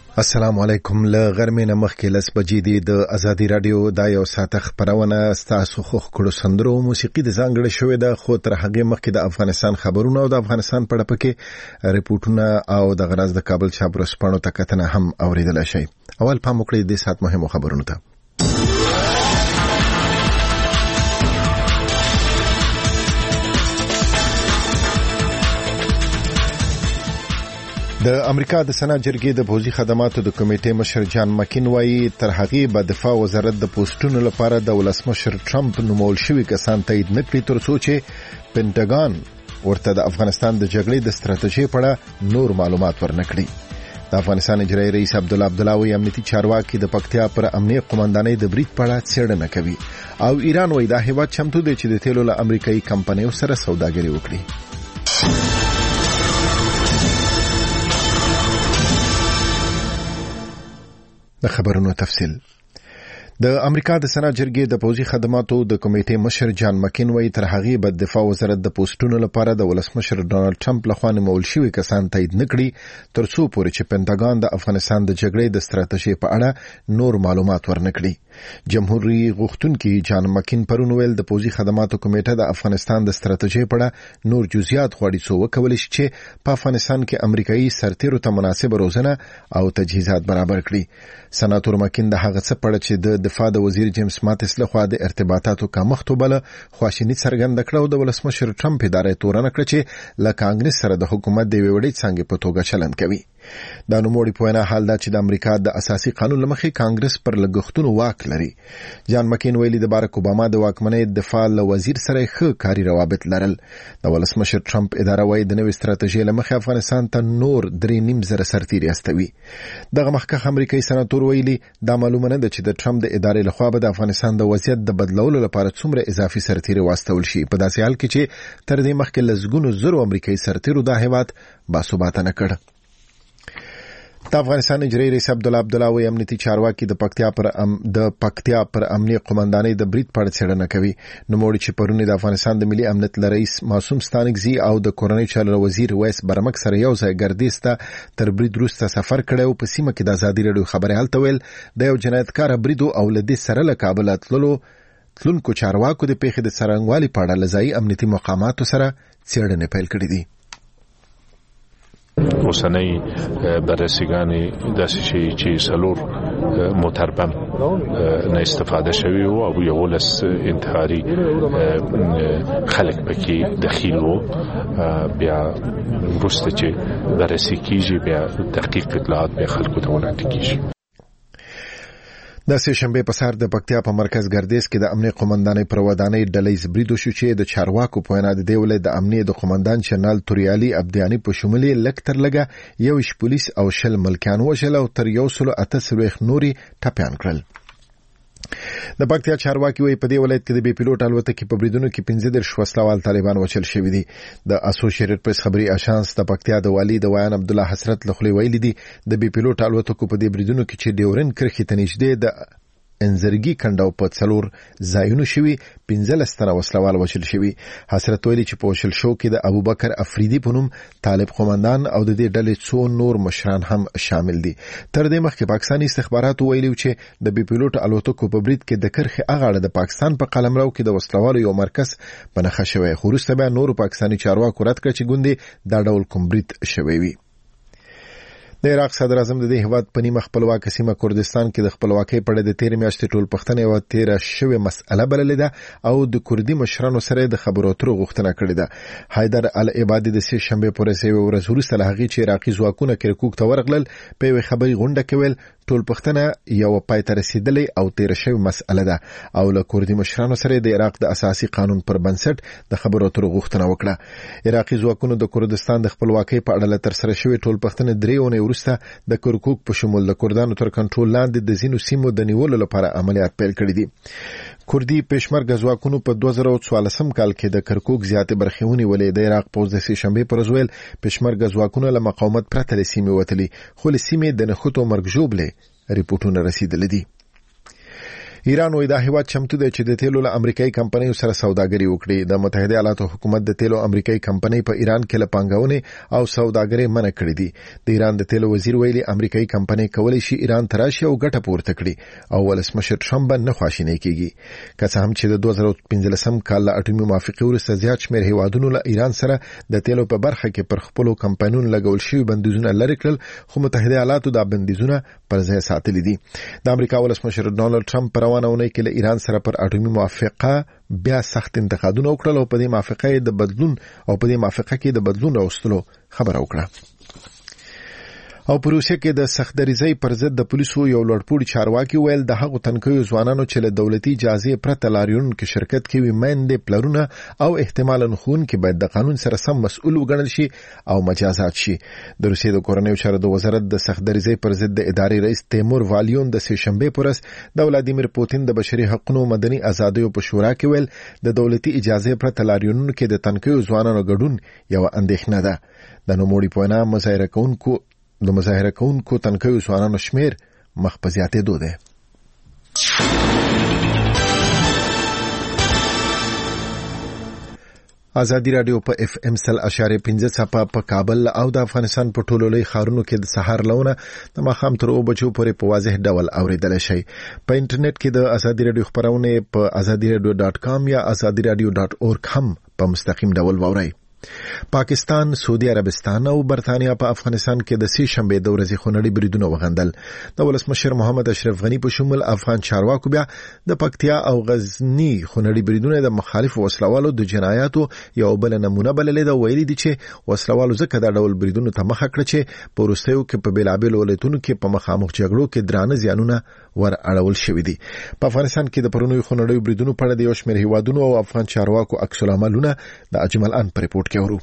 السلام علیکم. له غرمې نه مخکې 10 بجې دي د ازادي رادیو د یو ساعت خبرونه ستاسو خو کړو سندرو موسیقي د ځانګړې شوې ده، خو تر هغه مخکې د افغانستان خبرونه او د افغانستان په اړه پکې ریپورتونه او د غراز د کابل چابرسپانو ته کتنه هم اوریدل شي. اول پام وکړئ د سات مهمو خبرونو ته. د امریکا د سنا جرګې د پوځي خدماتو د کمیټې مشر جان مکین وایي تر هغه به دفاع وزارت د پوسټونو لپاره د ولسمشر ټرمپ نومول شوی کسان تایید نکړي تر څو چې پینټاګان ورته د افغانستان د جګړې د ستراتیژۍ په اړه نور معلومات ورنکړي. د افغانستان اجرایي رئیس عبدالله عبدالله امنیتي چارواکي د پکتیا پر امنیه قومندانۍ د برید په اړه څېړنه کوي او ایران وایي دا هیواد چمتو دی چې د تیلو له امریکایي کمپنیو سره سوداګري وکړي. د خبرونو تفصیل. د امریکا د سنا جرګې د پوځي خدماتو د کمیټې مشر جان مکین وایي تر هغه به د دفاع وزارت د پوسټونو لپاره د ولسمشر ډونالد ټرمپ لخوا نومول شوی کسان تایید نکړي تر څو پورې چې پینټاګان د افغانستان د جګړې د ستراتیژۍ په اړه نور معلومات ورنکړي. جمهوریت غوښتونکي جان مکین پرون ویل د پوځي خدماتو کمیټه د افغانستان د ستراتیژۍ په اړه نور جزئیات غواړي څو وکولای شي چې په افغانستان کې امریکایي سرتیرو ته مناسب روزنه او تجهیزات برابر کړي. سناتور مکین د هغه څه په اړه چې د دفاع د وزیر جیمز ماتس لخوا د ارتباطاتو کمښت وبله خواشینی څرګنده کړه او د ولسمشر ټرمپ ادارې تورنه کړه چې له کانګرس سره د حکومت د ویوړې څنګه په توګه چلند کوي. دا نوموړي په وینا حال دا چې د امریکا د اساسي قانون لمخې کانګرس پر لګښتونو واک لري. جان مکین ویلي د بارک اوباما د واکمنۍ دفاع له وزیر سره ښه کاري روابط لرل. د ولسمشر ټرمپ اداره وایي د نوې ستراتیژۍ لمخې افغانستان ته نور 3.5 سرتیري استوي. دغه مخکښ امریکایي سناتور ویلي دا معلومه نه ده چې د ټرمپ د ادارې لخوا به د افغانستان د وضعیت د بدلولو لپاره څومره اضافي سرتیري واستول شي په داسې حال کې چې تر دې مخکې لزګونو زرو امریکایي سرتیرو دا هیواد باثباته نه کړ. د افغانستان اجرایي رئیس عبدالله عبدالله امنیتي چارواکي د پکتیا پر امنیه قومندانۍ د برید په اړه څېړنه کوي. نوموړي چې پرون د افغانستان د ملي امنیت رئیس معصوم ستانکزي او د کورنۍ چارو وزیر ویس برمک سره یو ځای ګردیز ته تر برید وروسته سفر کړی او په سیمه کې د ازادي راډیو خبري هلته ویل د یو جنایتکار برید او لدې سره له کابل تلونکو چارواکو د پیښې د څرنګوالي په اړه لزایي امنیتي مقاماتو سره څېړنې پیل کړې دي. اوسنۍ بررسیګانې داسې شي چې سلور موټر بم نه استفاده شوی او یو لس انتحاري خلک پکې دخیل وو. بیا وروسته چې بررسي کیږي بیا تحقیق اطلاعات به خلکو ته وړاندې کیږي. د سه شنبه په سهار د پکتیا په مرکز ګردیز کې د امنیه قومندانۍ پر ودانۍ ډلې زبریدو شو چې د چارواکو په وینا د دولت د امنیه د قومندان جنرال توریالي عبدیانی په شمول لکتر لګه 1 پولیس او 10 ملکیان وژل او تر 108 نوري ټپيان کړل. د پکتیا چارواکي وایي په دې ولایت کې د بي پيلوټ الوتکې په بریدونو کې 15 وسلوال طالبان وچل شوی دي. د اسوسییټډ پریس خبري آژانس د پکتیا د والی د ویان عبد الله حسرت لخوا ویلي دي د بي پيلوټ الوتکو په دې بریدونو کې چې ډیورن کرخي ته نږدې د انزرګي کنداو په څلور ځایونو شوی 15 تنه وسلوال وشل شوی. حسرت ویلي چې په وشل شو کې د ابوبکر افریدي په نوم طالب قومندان او د دې ډلې څو نور مشران هم شامل دي. تر دې مخکې پاکستاني استخباراتو ویلي چې د بي پيلوټ الوتکو په برید کې د کرخي اغاړه د پاکستان په قلمرو کې د وسلوالو یو مرکز په نښه شوی. خو وروسته بیا نور پاکستاني چارواکو رد کړ چې ګوندې دا ډول کوم برید شوی وي. د عراق صدر اعظم د دې هیواد په نیمه خپلواک سیمه کردستان کې د خپلواکۍ په اړه د 13 میاشتې ټول پښتنه او 13 شوی مسأله بللې ده او د کردي مشرانو سره د خبرو اترو غوښتنه کړې ده. حیدر العبادي د سه شنبه پر ورځ وروسته له هغې چې عراقي ځواکونه کرکوک ته ورغلل په یوه خبري غونډه کې ویل ټول پښتنه یو پای ته رسیدلې او 13 شوی مسأله ده او له کردي مشرانو سره د عراق د اساسي قانون پر بنسټ د خبرو اترو غوښتنه وکړه. عراقي ځواکونو د کردستان د خپلواکۍ په اړه تر سره شوی ټول پښتنه درېونه وروسته د کرکوک په شمول د کردانو تر کنټرول لاندې د زینو سیمو د نیولو لپاره عملیات پیل کړي دي. کردي پېشمرګه ځواکونو په 2014 کال کې د کرکوک زیاتې برخې ونیولې. د عراق پوځ د سه شنبه پر ورځ پېشمرګه ځواکونو له مقاومت پرته له سیمې وتلي خو له سیمې د نخښتو مرګ ژوبلې ریپورتونه رسیدلې دي. ایران وایي دا هیواد چمتو دی چې د تیلو له امریکایي کمپنیو سره سوداګري وکړي. د متحده ایالاتو حکومت د تیلو امریکایي کمپنۍ په ایران کې له پانګونې او سوداګرۍ منع کړې دي. د ایران د تیلو وزیر ویلي امریکایي کمپنۍ کولی شي ایران ته راشي او ګټه پورته کړي او ولسمشر ټرمپ نه خواشینی کیږي. که څه هم چې د 2015 کال له اټومي موافقې وروسته زیات شمېر هیوادونو له ایران سره د تیلو په برخه کې پر خپلو کمپنیونو لګول شوي بندیزونه لرې کړل، خو متحده ایالاتو دا بندیزونه پر ځای ساتلي دي. د امریکا ولسمشر ډونالد ټرمپ په روانه اونۍ کې له ایران سره پر اټومي موافقه بیا سخت انتقادونه وکړل او په دې موافقه کې د بدلون راوستلو خبره وکړه. او په روسیه کې د سختدریزۍ پر ضد د پولیسو یو لوړپوړي چارواکي ویل د هغو تنکیو ځوانانو چې له دولتي اجازې پرته لاریون کې شرکت کوي میندې، پلرونه او احتمالاً ښوونکي باید د قانون سره سم مسؤل وګڼل شي او مجازات شي. د روسیې د کورنیو چارو د وزارت د سختدریزۍ پر ضد د ادارې رئیس تیمور والیون د سه شنبې په ورځ د ولادیمیر پوتین د بشري حقوقو مدني ازادیو په شورا کې ویل د دولتي اجازې پرته لاریونونو کې د تنکیو ځوانانو ګډون یو اندېښنه ده. د نوموړي په وینا مظاهره کوونکو تنکیو ځوانانو شمېر مخ په زیاتېدو دی. ازادي رادیو په FM 100.5 صفحه په کابل او د افغانستان په ټولو لوی ښارونو کې د سحر لونه د ماښام تر 2 بجو پورې په واضح ډول اوریدل شي. په انټرنیټ کې د ازادي رادیو خبرونه په azadiradio.com یا azadiradio.org هم په مستقیم ډول واورئ. پاکستان، سعودي عربستان او برتانیا په افغانستان کې د سه شنبې د ورځې خونړي بریدونه وغندل. د ولسمشر محمد اشرف غنی په شمول افغان چارواکو بیا د پکتیا او غزنی خونړي بریدونه د مخالفو وسلوالو د جنایاتو یو بل نمونه بللې ده. ویلي دي چې وسلوالو ځکه د ډول بریدونو ته مخه کړه چې په وروستیو کې په بیلابېلو ولایتونو کې په مخامخ جګړو کې درانه زیانونه ور اړول شوي دي. په افغانستان کې د پرونیو خونړیو بریدونو په اړه د یو شمېر هیوادونو او افغان چارواکو عکس العملونه د اجمل ان په ریپورت کې ورو.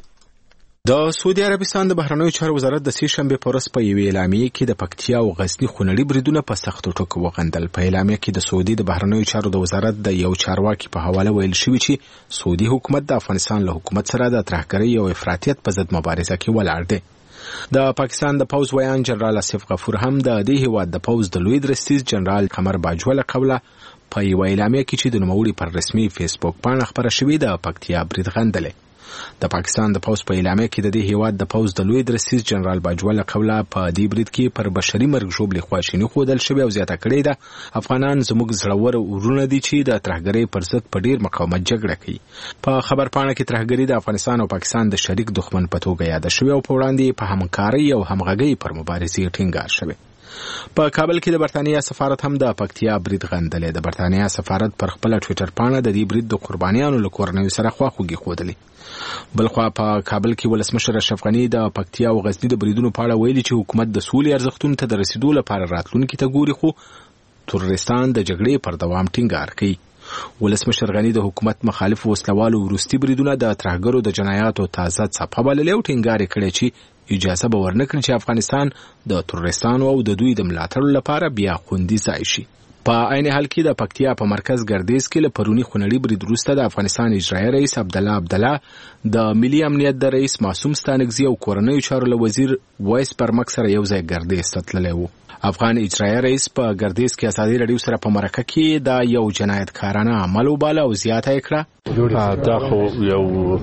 د سعودي عربستان د بهرنیو چارو وزارت د سه شنبې په ورځ په یوې اعلامیې کې د پکتیا او غزنی خونړي بریدونه په سختو ټکو وغندل. په اعلامیې کې د سعودي د بهرنیو چارو د وزارت د یو چارواکي په حواله ویل شوی چې سعودي حکومت د افغانستان له حکومت سره د ترهګرۍ او افراطیت په ضد مبارزه کې ولاړ دی. د پاکستان د پوز ویان جنرال اسف غفور هم د دې هیواد د پوز د لوی درستیز جنرال قمر باجوه له قوله په یو اعلامیه کې چې د نوموړي پر رسمي فیسبوک پاڼه خبره شوې ده پکتیا برید غندلې. د پاکستان د پوز په اعلامیه کې د دې هیواد د پوز د لوی درستیز جنرال باجوه له قوله په دې برید کې پر بشري مرګ ژوبلې خواشیني ښودل شوې او زیاته کړې ده افغانان زموږ زړور ورونه دي چې د ترهګرۍ پر ضد په ډیر مقاومت جګړه کوي. په خبر پاڼه کې ترهګري د افغانستان او پاکستان د شریک دښمن په توګه یاد شوې او په وړاندې په همکارۍ او همغږۍ پر مبارزې ټینګار شوی. په کابل کې د برتانیا سفارت هم د پکتیا برید غندلې. د برتانیا سفارت پر خپل ټوئیټر پاڼه د دې برید د قربانیانو له کورنیو سره خواخوږي ښودلې. بلخوا په کابل کې ولسمشر اشرف غنی د پکتیا او غزنی د بریدونو په اړه ویلي چې حکومت د سولې ارزښتونو ته د رسیدو لپاره راتلونکي ته ګوري خو ترورستان د جګړې پر دوام ټینګار کوي. ولسمشر غنی د حکومت مخالف وسلوالو وروستي بریدونه د ترهګرو د جنایاتو تازه څپه بللې او ټینګار کړی چې اجازه به ورنکړي چې افغانستان د ترورستانو او د دوی د ملاتړ لپاره بیا خوندي ځای شي. په عین حال کې د پکتیا په مرکز ګردیز کې له پرونی خونړي برید وروسته د افغانستان اجرایي رئیس عبدالله د ملي امنیت د رئیس معصوم ستانکزي او کورنیو چارو له وزیر وایس پرمک سره یو ځای ګردیز ته تللی و. افغان اجرایي رئیس په ګردیز کې ازادي رادیو سره په مرکه کې دا یو جنایتکارانه عمل وباله او زیاته یې کړه. دا خو یو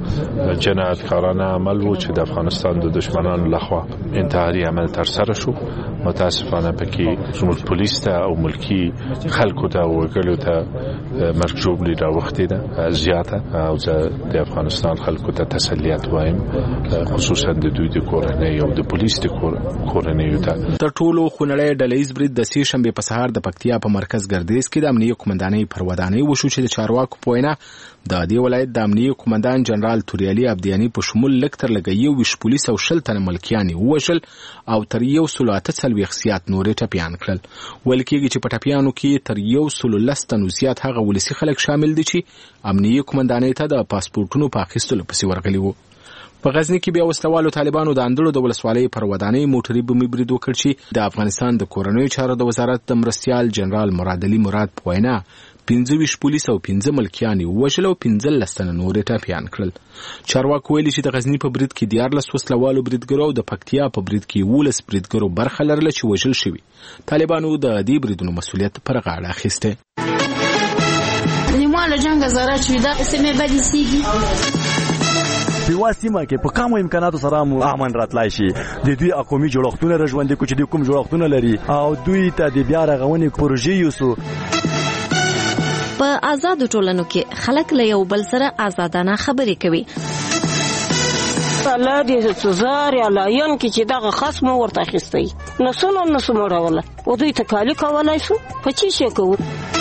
جنایتکارانه عمل و چې د افغانستان د دشمنانو لخوا انتحاري عمل ترسره شو. متاسفانه پکې زموږ پولیس ته او ملکی خلکو ته او وګړو ته مرګ ژوبلې راوختې ده زیاته او د افغانستان خلکو ته تسلیت وایم خصوصا د دوی د کورنۍ او د پولیس د کورنۍ ته. تر ټولو خونړی ډلهیز برید د سه شنبې په سهار د پکتیا په مرکز ګردیز کې د امنیه قومندانۍ پر ودانۍ وشو چې د چارواکو په وینا د دې ولایت د امنیه قومندان جنرال توریالي عبدیانی په شمول لک تر لګي 20 پولیس او 10 تنه ملکیان ووژل او تر 138 زیات نورې ټپیان کړل. ویل کېږي چې په ټپیانو کې تر 110 تنو زیات هغه ولسی خلک شامل دي چې امنیه قومندانۍ ته د پاسپورتونو په اخیستلو پسې ورغلي وو. په غزنی کې بیا وسلوالو طالبانو د اندړو د ولسوالۍ پر ودانۍ موټري بمي برید وکړ چې د افغانستان د کورنیو چارو د وزارت د مرستيال جنرال مراد علي مراد په وینا 15 پولیس او 15 ملکیان وژل او 15 تنه نور ټپیان کړل. چارواکو ویلي چې د غزنی په برید کې 14 وسلوالو بریدګرو او د پکتیا په برید کې 11 بریدګرو برخه لرله چې وژل شوي. طالبانو د دې بریدونو مسؤلیت پر غاړه اخیسته. نیمه له جنگ زاره چې دا سیمه بدی سیږي په واسطه کې په کومو امکاناتو سره مو امن راتلای شي. د دوی اقومي جوړښتونه رژوندې کو چې د کوم جوړښتونه لري او دوی ته د بیا رغونې پروژې یوسو. په آزاد ټولنو کې خلک له یو بل سره آزادانه خبرې کوي. الله دې سزار یا لاین کې چې دغه خصم ورته اخیستی نسو مړوله او دوی تکالی کولای شو په چی شي کوو.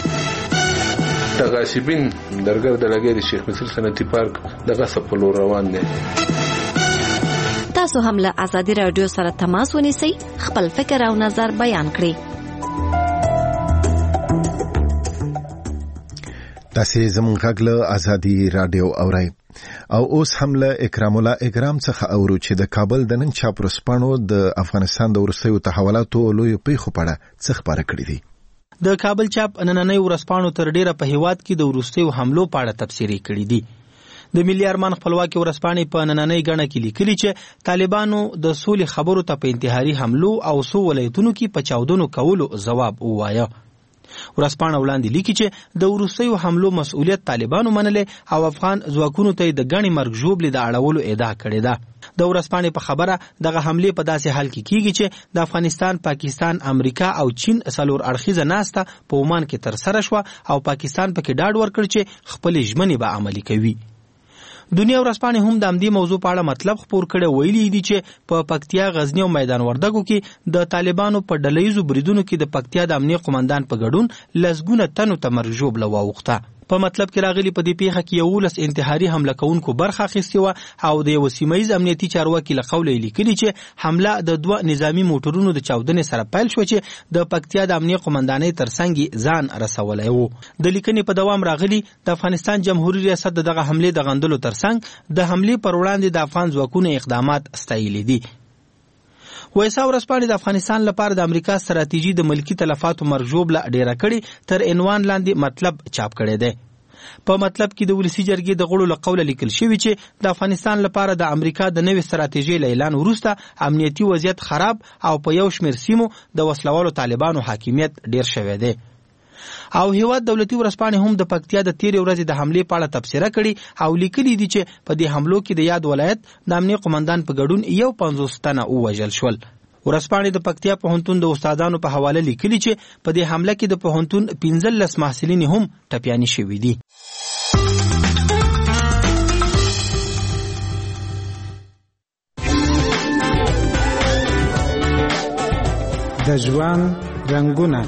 د غاصبین درګر د لګي د شیخ مصر صنعتي پارک د غصب په لور روان دي. تاسو هم له ازادي رادیو سره تماس ونیسئ، خپل فکر او نظر بیان کړئ. تاسو زموږ غږ له ازادي رادیو اورئ. او اوس هم له اکرام الله اکرام څخه اورو چې د کابل د نن چاپ رسپانو د افغانستان د وروستیو تحولاتو لوی پیښو په اړه څه خبره کړې دي. د کابل چاپ نننۍ ورځپاڼو تر ډیره په هیواد کې د وروستیو حملو په اړه تبصرې کړې دي. د ملي ارمان خپلواکي ورځپاڼې په نننۍ غڼه کې لیکلي چې طالبانو د سولې خبرو ته په انتحاري حملو او سو ولایتونو کې په چاودنو کولو ځواب ووایه. ورځپاڼه وړاندې لیکي چې د وروستیو حملو مسؤلیت طالبانو منلې او افغان ځواکونو ته د غني مرګ ژوبلې د اړولو ادعا کړې ده. د ورځپاڼې په خبره دغه حمله په داسې حال کې کیږي چې د افغانستان، پاکستان، امریکا او چین څلور اړخیزه ناسته په عمان کې تر سره شو او پاکستان پکې ډاډ ورکړ چې خپل ژمنې به عملي کوي. دنیا ورځپاڼې هم د همدې موضوع په اړه مطلب خپور کړی، ویلي دي چې په پکتیا، غزنی او میدان وردګو کې د طالبانو په ډلهیزو بریدونو کې د پکتیا د امنیه قومندان په ګډون لسګونه تنو ته مرګ ژوبله واوښته. په مطلب کې راغلي په دې پیښه کې 11 انتحاري حمله کوونکو برخه اخیستې وه او د یو سیمهیز امنیتي چارواکي له قوله لیکلي چې حمله د 2 نظامی موټرونو د چاودنې سره پیل شو چې د پکتیا د امنیه قومندانۍ ترڅنګ ځان رسولی و. د لیکنې په دوام راغلي د افغانستان جمهوریت ریاست دغه حمله د غندلو ترڅنګ د حمله پر وړاندې د افغان ځواکونو اقدامات ستایلي دي. وایسا ورځپاڼې د افغانستان لپاره د امریکا ستراتیژي د ملکی تلفاتو مرګ ژوبله ډیره کړې تر عنوان لاندې مطلب چاپ کړی دی. په مطلب کې د ولسی جرګې د غړو له قوله لیکل شوی چې د افغانستان لپاره د امریکا د نوې ستراتیژۍ له اعلان وروسته امنیتي وضعیت خراب او په یو شمېر سیمو د وسلوالو طالبانو حاکمیت ډیر شوی دی. او هیواد دولتي ورځپاڼې هم د پکتیا د تیرې ورځې د حملې په اړه تبصره کړي او لیکلي دي چې په دې حملو کې د یاد ولایت د امنیه قومندان په ګډون 50 تنه ووژل شول. ورځپاڼې د پکتیا پوهنتون د استادانو په حواله لیکلي چې په دې حمله کې د پوهنتون 15 محصلین هم ټپیانې شوي دي. د ژوند رنګونه.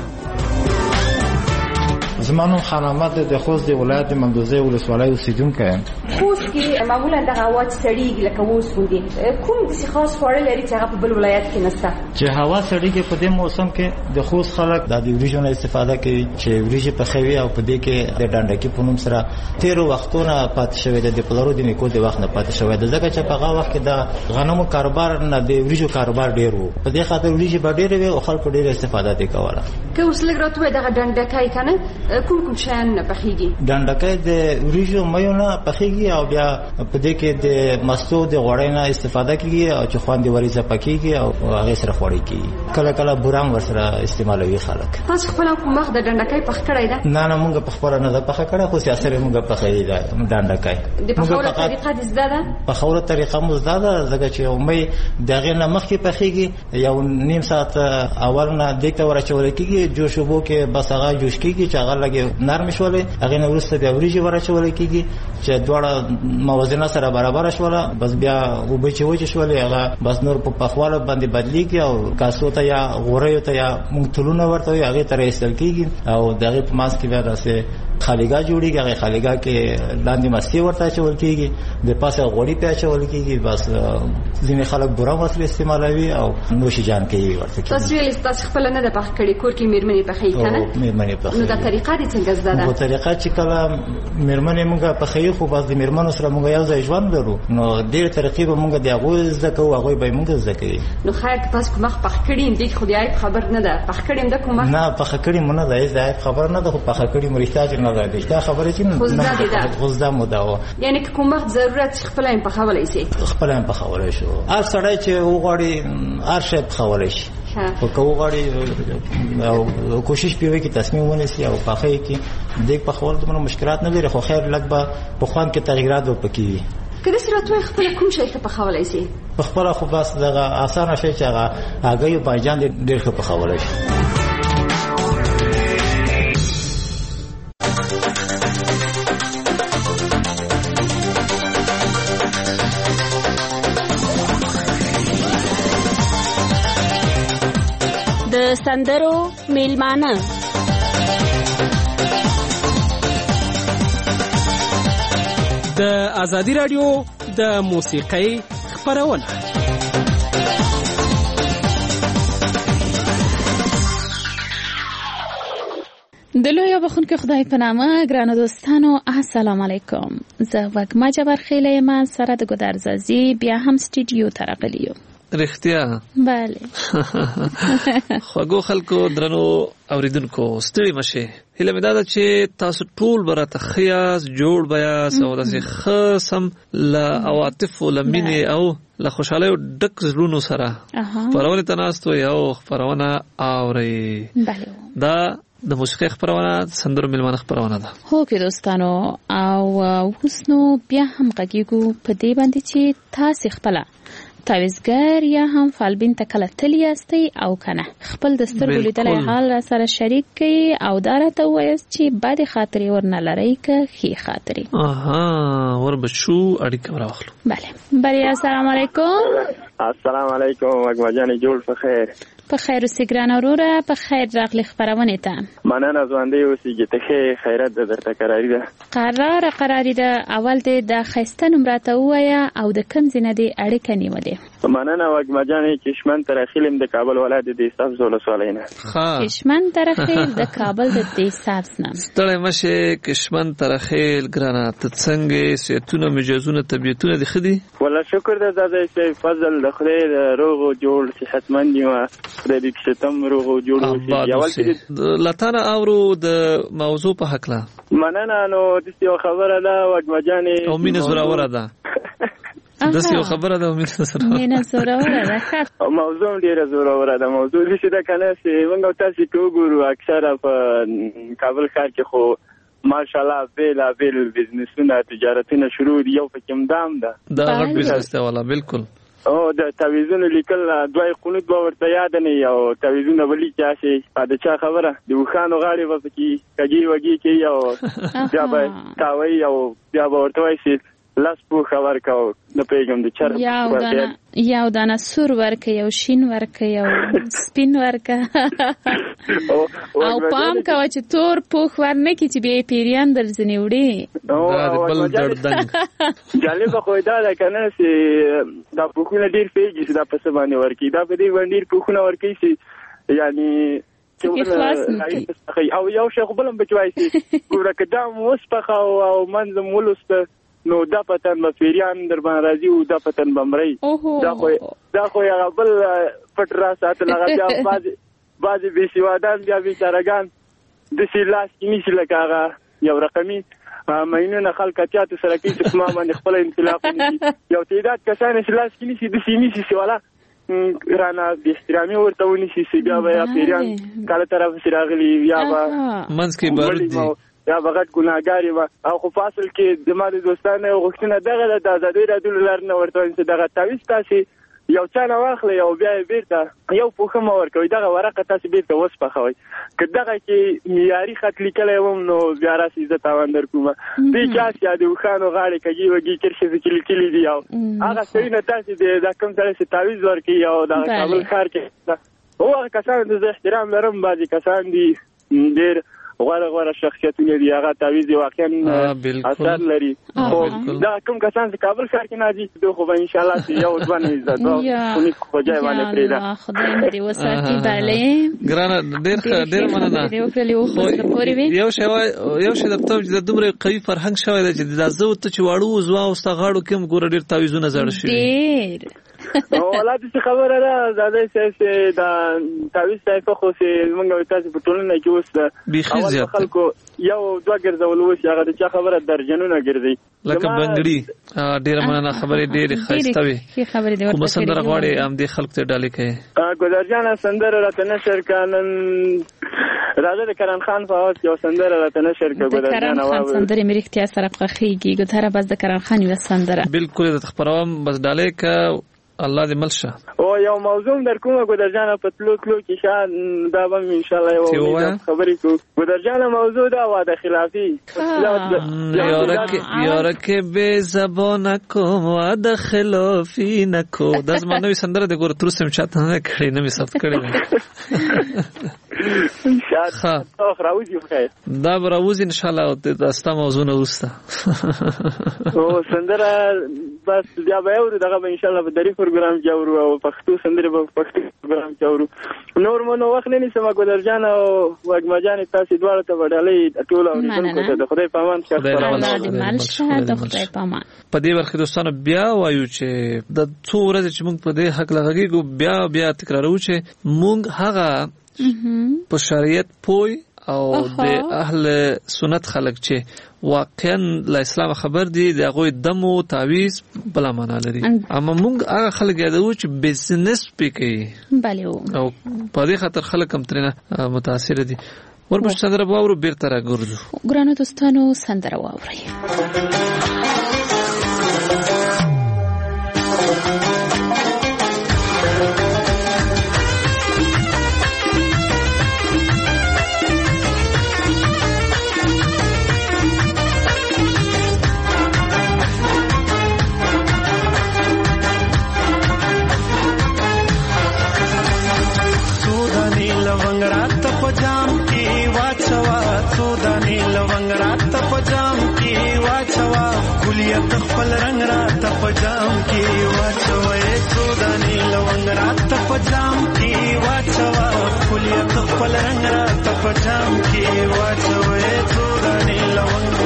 زمانو خانمات د خوست د ولایت مندوزه ولسوالۍ اوسیدونکی یم. خوست کې معمولا دغه هوا سړیږي لکه اوس غوندې، کوم داسې خاص خواړه لري چې هغه په بل ولایت کې نشته؟ چې هوا سړیږي په دې موسم کې د خوست خلک د وریجو نه استفاده کوي چې وریجې پخوي او په دې کې د ډانډکي په نوم سره تیرو وختونه پاتې شوی د پلارو د نیکو د وخت نه پاتې شوی د ځکه چې په هغه وخت کې د غنمو کاروبار نه د وریجو کاروبار ډیر وو، په دې خاطر وریجې به ډېرې وي او خلکو ډېره استفاده یې کوله. که اوس لږ راته وایې دغه ډانډکی که نه کوم شیان نه پخېږي؟ ډانډکی د وریجو میو نه پخېږي او بیا په دې کې د مستو د غوړۍ نه استفاده کیږي او چې خوند وریځه پکېږي او هغه سره خوړل کیږي. کله کله بوران ورسره استعمالوي خلک. تاسو خپل کوم وخت د ډانډکی پخ کړی ده؟ نه موږ په خپل نه ده پخ کړه، خو سیاسره موږ پخې ده ډانډکی. د پخوره طریقه د زده ده؟ پخوره طریقه مو زده ده ځکه چې مې دغه نه مخکې پخېږي یو نیم ساعت اول نه دته ورچول کیږي، جوشوبو کې بس هغه جوش کیږي چې هغه لګي نرم شولې، هغه نه ورسته بیا وریجې ورچول کیږي چې دواړه موازنه سره برابر شوله، بس بیا وبې چې وچ شولې هغه بس نور په پخواله باندې بدلیږي او کاسو ته یا غوړیو ته یا مونږ تلونه ورته هغه تر ایستل کیږي او دغه په ماس کې بیا راسه خالیګا جوړیږي. هغه خالیګا کې لاندې مستي ورته چول کیږي، د پاسه غوړي په چول کیږي. بس ځینې خلک بوره وسله استعمالوي او نوشي جان کوي ورته. تاسو یې تاسو خپل نه د پخ کړي کور کې میرمنې پخې کنه؟ میرمنې پخې. نو دا طریقه دې څنګه زده ده؟ نو طریقه چې کله میرمنې موږ پخې خو بس د میرمنو سره موږ یو ځای ژوند لرو، نو ډېر طریقې به موږ د هغه زده کوو، هغه به موږ زده کوي. نو خیر تاسو کوم پخ کړي دې خو دې خبر نه ده، پخ کړي د کوم نه پخ کړي مونږ نه ده خبر نه ده، خو پخ کړي مرتاج نه ده. دا خبره چې نه غوځدا مو دا و، یعنی کوم وخت ضرورت خپل هم پخولای شي، خپل هم پخولای شو. هر سړی چې وغواړي هر شی پخولای شي، خو که وغواړي او کوشش پیوي کې تصمیم ونیسي او پخې کې دې پخول ته مشکلات نه لري. خو خیر لږ به په خوان کې تغیرات وکړي. کله چې راته خپل کوم شی پخولای شي خپل خو بس دغه اسانه شی چې هغه یو باجان ډېر ښه پخولای شي. د سندرو میلمانه د ازادي رادیو د موسیقۍ خبرونه. د لوی بخونکو خدای په نامه ګرانو دوستانو السلام علیکم. زه وګما جبر خیله ما سره د ګودرزازي بیا هم سټوډیو ته راغلی یم. رښتیا bale خواږو خلکو درنو اوریدونکو ستړي مشه. هله مې دا چې تاسو ټول برته خیاس جوړ بیا او داسې خاصم لا عواطف او لمینه او لا خوشاله او ډک زړونو سره پرونه تناستو یو پرونه اوري. bale دا د موسیقي خبرونه سندرو میلمانه خبرونه ده. هو کې دوستانو او وسنو بیا هم غږیږو په دې باندې چې تاسو خپل تعویزګر یا هم فالبین تکله تلی استی او کنه خپل دستور ولیدلای حال را سره شریک کی او دارته وایست چې بعد خاطري ورنه لری که خي خاطري ور بچو اړیکه راوخلو. bale بری السلام علیکم. السلام علیکم وګما جانې جوړ په خیر. په خیر اوسې ګران وروره، په خیر راغلی خبرونه ته. مننه ځوانده اوسېږي ته خیرت درته قراری ده. قراری ده. اول دې د خسته نمرته وایا او د کم زینه دې اړیکه نیولې. مننه وګما جانې کشمن ترخیلم د کابل ولایت د سبز ولسوالۍ نه. کشمن ترخیل د کابل د سبز نه. ستړی مشه کشمن ترخیل ګرانه ته څنګه سیتونه مجازونه طبيعتونه دي خدي؟ والله شکر ده زده چې فضل د خدای روغ او جوړ صحتمند یو د دې ختم روغ او جوړ اوسې. اول کې لاتانه اورو د موضوع په حق لا مننه. نو د یو خبره ده وګما جانې او مینه زوراوره ده. د یو خبره ده مینه زوراوره ده. موضوع ډیره زوراوره ده. موضوع دې ده کنه چې موږ تاسو کوګورو اکثره په کابل ښار کې خو ماشاءالله بیل بزنسونه تجارتونه شروع دي. یو پکې مدام ده دا غټ بزنس دی والا بالکل. او د تعویذونو لیکل دوی قنوت به ورته یاد نه یو تعویذونه ولي چې دا چا خبره د وخانو غاړي به پکې کږي وږي کې یو بیا به تاوي او بیا به ورته وایي لاس په خبر کاو نه پیغام د چر یو دانه سور ورکه یو شین ورکه یو سپین ورکه او پام کاوه چې تور پوخ ورنه کی چې به پیریان درځنی وړي. دا بل دردنګ جالب خو دا کنه چې دا پوخونه ډیر پیږي چې دا پس باندې ورکی دا په دې باندې پوخونه ورکی چې یعنی او یو شیخ بلم بچوي چې ګوره کدا موسپخه او منظم ولسته نو دا پتن به پیریان در باندې راځي او دا پتن بمري. دا خو یو بل پټ را ساتل هغه بعضی بيسوادان بیا بیچارهګان د سیلاس کینی لکه هغه یو رقمي مینونه خلک چاته سره کې چې ما باندې خپل انقلاب یو تعداد کسان سیلاس کینی چې د سیمې سي والا رانا د احترامي ورته ونی سي بیا بیا پیریان کله طرف سره غلي یا با منځ کې بارود دي یا بغت ګناګاری و او خو فاصل کې د ماده دوستانه غوښتنه دغه د ازادي رادیو لرنه ورته چې دغه تعویض تاسو یو چا نه واخلې او بیا بیرته یو پوښه مور کوي دغه ورقه تاسو بیرته وسپخوي که دغه کې معیاري خط لیکلی وم نو بیا راسي زه تاوان در کوم دې چاس یا د وخانو غاړې کږي وږي کرښې چې لیکلي دي او هغه سړي نه تاسو د کوم سره چې تعویض ورکوي او دغه کابل ښار کې هغه کسان د احترام لرم بعضې کسان دي ډېر غوړه شخصیتونه دي هغه تعویض واقعا اثر لري خو دا کوم کسان چې کابل ښار کې ناجی دوی خو به ان شاء الله یو ځوان عزت او خو ځای باندې پریدا خدای دې وساتي bale ګرانه ډېر مننه یو شی درته چې د دومره قوي فرهنګ شوی دی چې د زو ته چې واړو زوا او ستغاړو کوم ګور ډېر تعویضونه زړ شي ډېر ولادت څه خبره ده زاده چې دا تعویض څه خو چې موږ تاسو په ټولنه کې اوس اول خلکو یو دوه ګرځول وشي هغه د چا خبره درجنونه ګرځي لکه بنګړي ډېر مننه خبرې ډېرې ښایسته وي خبرې دې کوم سندره غواړي ام دې خلک ته ډالې کوي ګلجان سندره راته نشر کانن راځه د کرن خان په اوس یو سندره راته نشر کړه ګلجان او سندره مې اختیار سره پخېږي ګوتره بس د کرن خان یو سندره بالکل د خبروم بس ډالې ک الله دې ملشه او یو موضوع در کومه ګدرجان په تلو کې شان دا به ان شاء الله یو خبرې کو ګدرجان موضوع دا واده خلافی یارکه به زبان کو واده خلافی نکو د زمانوي سندره د ګور ترسم چاته نه کړی نه می ثبت کړی ان شاء الله راوځي بخیر دا راوځي ان شاء الله د استا موضوع نه ورسته او سندره بس بیا به ورو دغه ان شاء الله په دری پروګرام کې اورو او پښتو سندره په پښتو پروګرام کې اورو نور مونږ وخت نه نیسم ګلرجان او وګمجان تاسو دواړه ته وډالې ټول اوریدونکو ته د خدای پامان ښه د خدای پامان په دې ورخه دوستانو بیا وایو چې د څو ورځې چې موږ په دې حق لغږیږو بیا تکرارو چې موږ هغه په شریعت پوي او د اهل سنت خلک چې واقعا له اسلام خبر دي د هغه دمو تعویض بلا معنا لري اما موږ هغه خلک یادو چې بزنس پکې bale او په دې خاطر خلک هم ترنه متاثر دي ورپسې سندره واورو بیرته راګرځو ګرانو دوستانو سندره واورئ کلیت خپل رنگ رات پجام کی واچوي سوداني لونګ رات پجام کی واچوا کلیت خپل رنگ رات پجام کی واچوي سوداني لونګ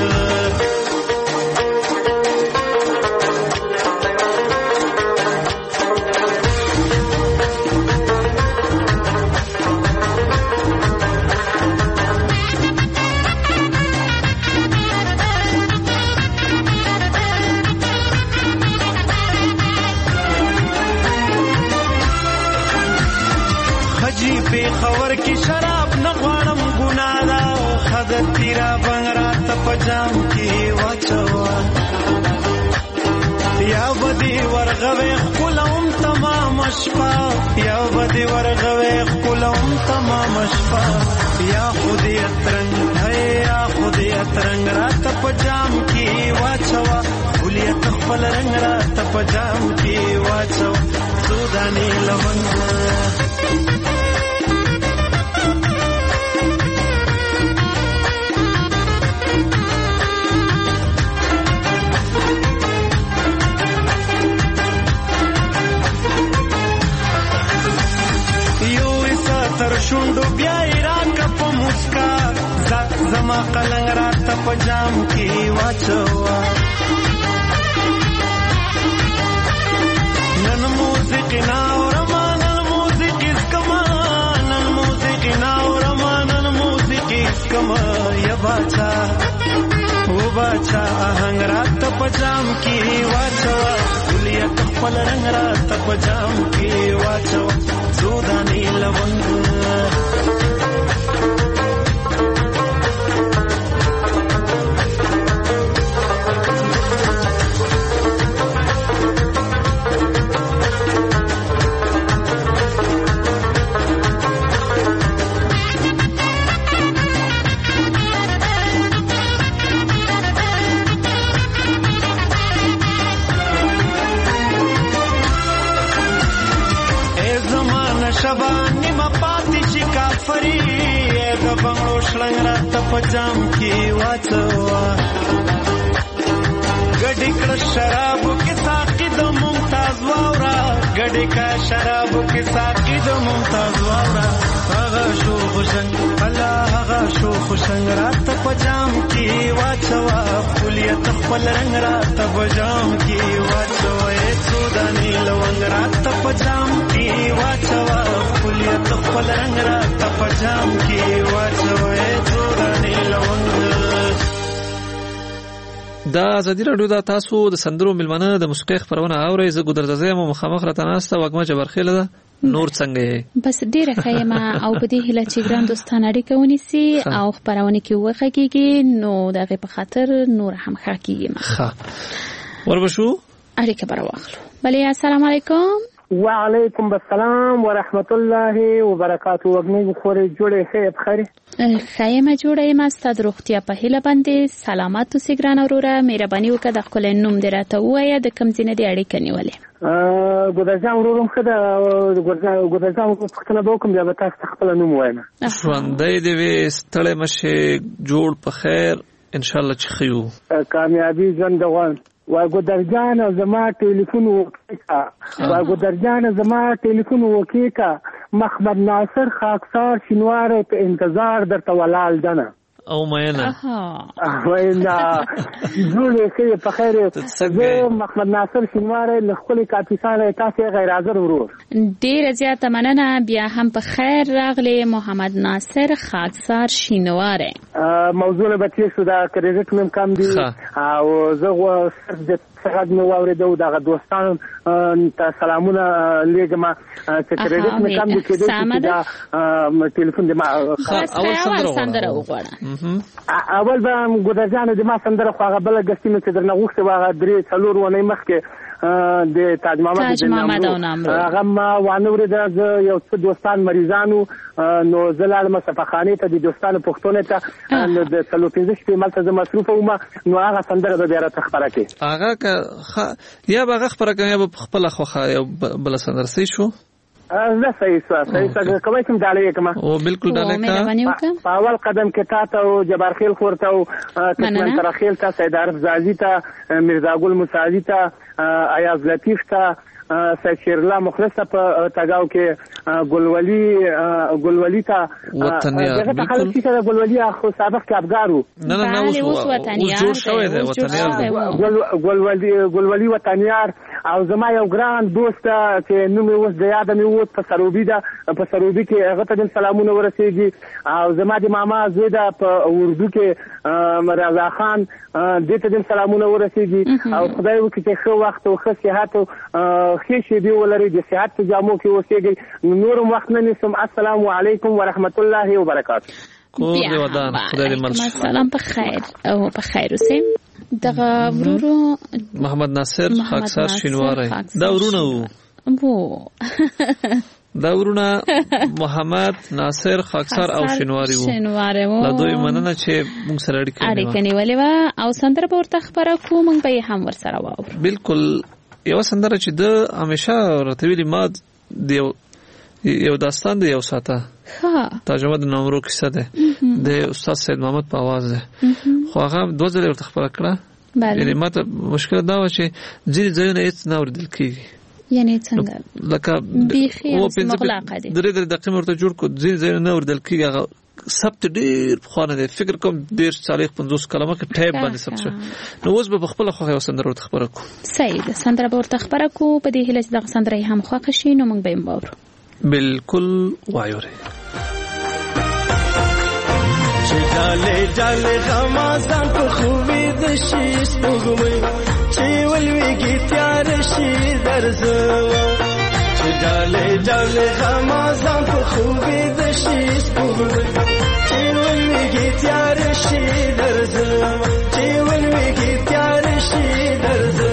خبر کی شراب نغوانم ګنادا خدای تیرا بنگرات پجام کی واچوا یا بدی ورغوي خلوم تمام شپا یا بدی ورغوي خلوم تمام شپا یا خودی اترنګ ہے یا خودی اترنګ رات پجام کی واچوا کلیت خپل رنگ رات پجام کی واچوا سودانی لونګ شوندو بیا ایراک په مسکا زما قلنګ رات په جام کې واچوا نن موسیقي نا ورمان موسیقي اسکما نن موسیقي نا ورمان موسیقي اسکما یا باچا او باچا آهنګ رات په جام کې واچوا کلیت خپل رنگ رات په جام کې واچوا سوداني لونګ شبانی ما پاتی چی کافری بنگلو شلنګ راته پجام کې واچوا ګډې کړه شرابو کې ساقي د ممتاز واورا ګډې کا شرابو کې ساقي د ممتاز واورا هغه شو خوشنګ الله هغه شو خوشنګ راته پجام کې واچوا کلیت خپل رنگ راته پجام کې واچوا سودانی لونګ راته پجام کې واچوا کلیت خپل رنگ راته پجام کې واچوا سودانی لونګ دا ازادي رادیو دا تاسو د سندرو ملمنه د موسیقي خبرونه اورئ. زه ګودرځم مخامخ را تناسته وګمه جبرخیله ده نور څنګه بس ډیره خیمه او په دې هله چې ګران دوستان اړیکه ونیسي او خبرونه کې وغږیږي نو دغه په خاطر نور هم خاکیږي. ښه وربشو اړیکه برواخلو. بله السلام علیکم. وعلیکم السلام ورحمت الله وبرکاته. وګنی خوري جوړه خیر بخیر خیمه جوړه ما ستاسو روغتیا په هله باندې سلامات اوسئ ګران اوره. مهرباني وکړه د خپل نوم دراته وایه د کوم ځای دی اړیکه نیولې. ګودرځم وروم خدای ګودرځم پښتنه دوکم بیا به تاسو خپل نوم وایم. ژوندۍ دی وي ستړی مشه جوړ په خیر ان شاء الله چې خيو کامیابی ژوند غوان. ګودرجان زما ټلیفون وکړه ګودرجان زما ټلیفون وکړه محمد ناصر خاکسار شینوار په انتظار درته ولال دنه او مېنه وینا جوړه کې په خیر زه محمد ناصر شینوار له خپل کاپیسان تاسو غیر حاضر ورور ډیر زیاته مننه. بیا هم په خیر راغلی محمد ناصر خاکسار شینوار. موضوع به تاسو شو دا کریډټ مم کم دی او زه د څنګه نو اوریدو دا دوستان ته سلامونه لګم چې کریډټ مم کم دی کېدو چې دا ټلیفون د ما اول سندره وغواړه. اول به ګودرجان د ما سندره خو هغه بل غستینو چې درنه وخت واغه درې څلور ونې مخکې د تاج محمد هغه ما وانورې د یو څو دوستان مریضانو نو زلال مصفخانه ته د دوستانو پښتون ته د څلو 15 په ملته ز مصروف ومه نو هغه سندره به بیا راته خبره کوي هغه یا به خبره کوي یا به خپل خوخه یو بل سندره سي شو زه صحیح کومه کوم ډالې کومه او بالکل ډالې کا اول قدم کې تا ته جبار خیل خورته او کسمن ترخیل ته سید عارف زازی ته مرزا ګل موسازی ته ایاز لطیف ته سید شیرلا مخلص په تاګاو کې ګلولی ته دغه خلک چې ګلولی خو سابق کې افګارو نه اوس جوړ شوی دی وطنیار ګلولی وطنیار او زما یو ګران دوست چې نوم اوس د یاد مې ووت په سروبي کې هغه ته سلامونه ورسېږي او زما د ماما زوی دا په اردو کې رضا خان دې ته سلامونه ورسېږي او خدای وکړي چې ښه وخت او ښه صحت او ښه شي دی ولري د صحت په جامو کې اوسېږي نور وخت نه نسم. السلام علیکم ورحمت الله وبرکاته. کو دی ودان خدای دې مرسته. سلام په خیر او په خیر اوسئ. دغه ورورو محمد ناصر خاکسار شینوار دا ورونه دا ورونه محمد ناصر خاکسار او شینواری وو لا دوی مننه چې موږ سره اړیکه نیولې و او سندره به ورته خبره کوم موږ به هم ورسره واورو. بالکل یو سندره چې د همیشه راتویلی ما یو داستان دی یو ساته ترجمه د نومرو کیسه ده د استاد سید محمد په आवाज ده خو هغه دوه ځله ورته خبره کړه. یعنی ماته مشکل دا و چې ځینې ځایونه هیڅ نه اوریدل کیږي. یعنی څنګه لکه بیخي مغلقه دي درې دقیقې ورته جوړ کو ځینې ځایونه نه اوریدل کیږي. هغه ثبت ډیر خوانه دي فکر کوم ډیر 40-50 کلمه کې ټایپ باندې ثبت شو. نو اوس به خپل خو یو سندره ورته خبره کو. صحیح ده سندره ورته خبره کو په دې هله چې د سندره هم خوښ شي نو موږ به یې باور بالکل وایوري. جاله جاله غمازان په خوبي د شي سپوږمۍ چې ولويږي تیار شي درځو جاله جاله غمازان په خوبي د شي سپوږمۍ چې ولويږي تیار شي درځو چې ولويږي تیار شي درځو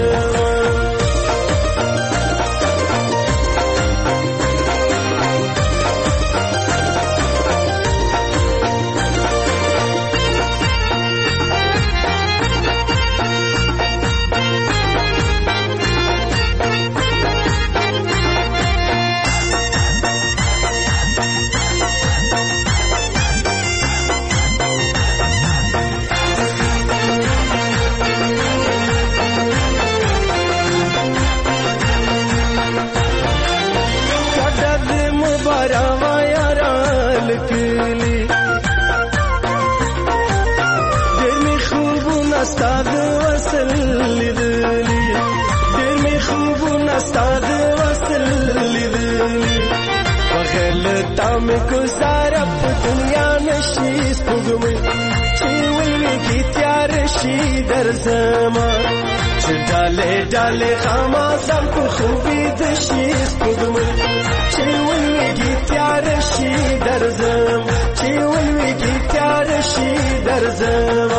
مې گزاره په دنیا نشي سپوږمۍ چې ولویږي تیار شي درځما چې ډالې ډالې غمازم په خوبي د شي سپوږمۍ چې ولویږي تیار شي درځم چې ولویږي تیار شي درځما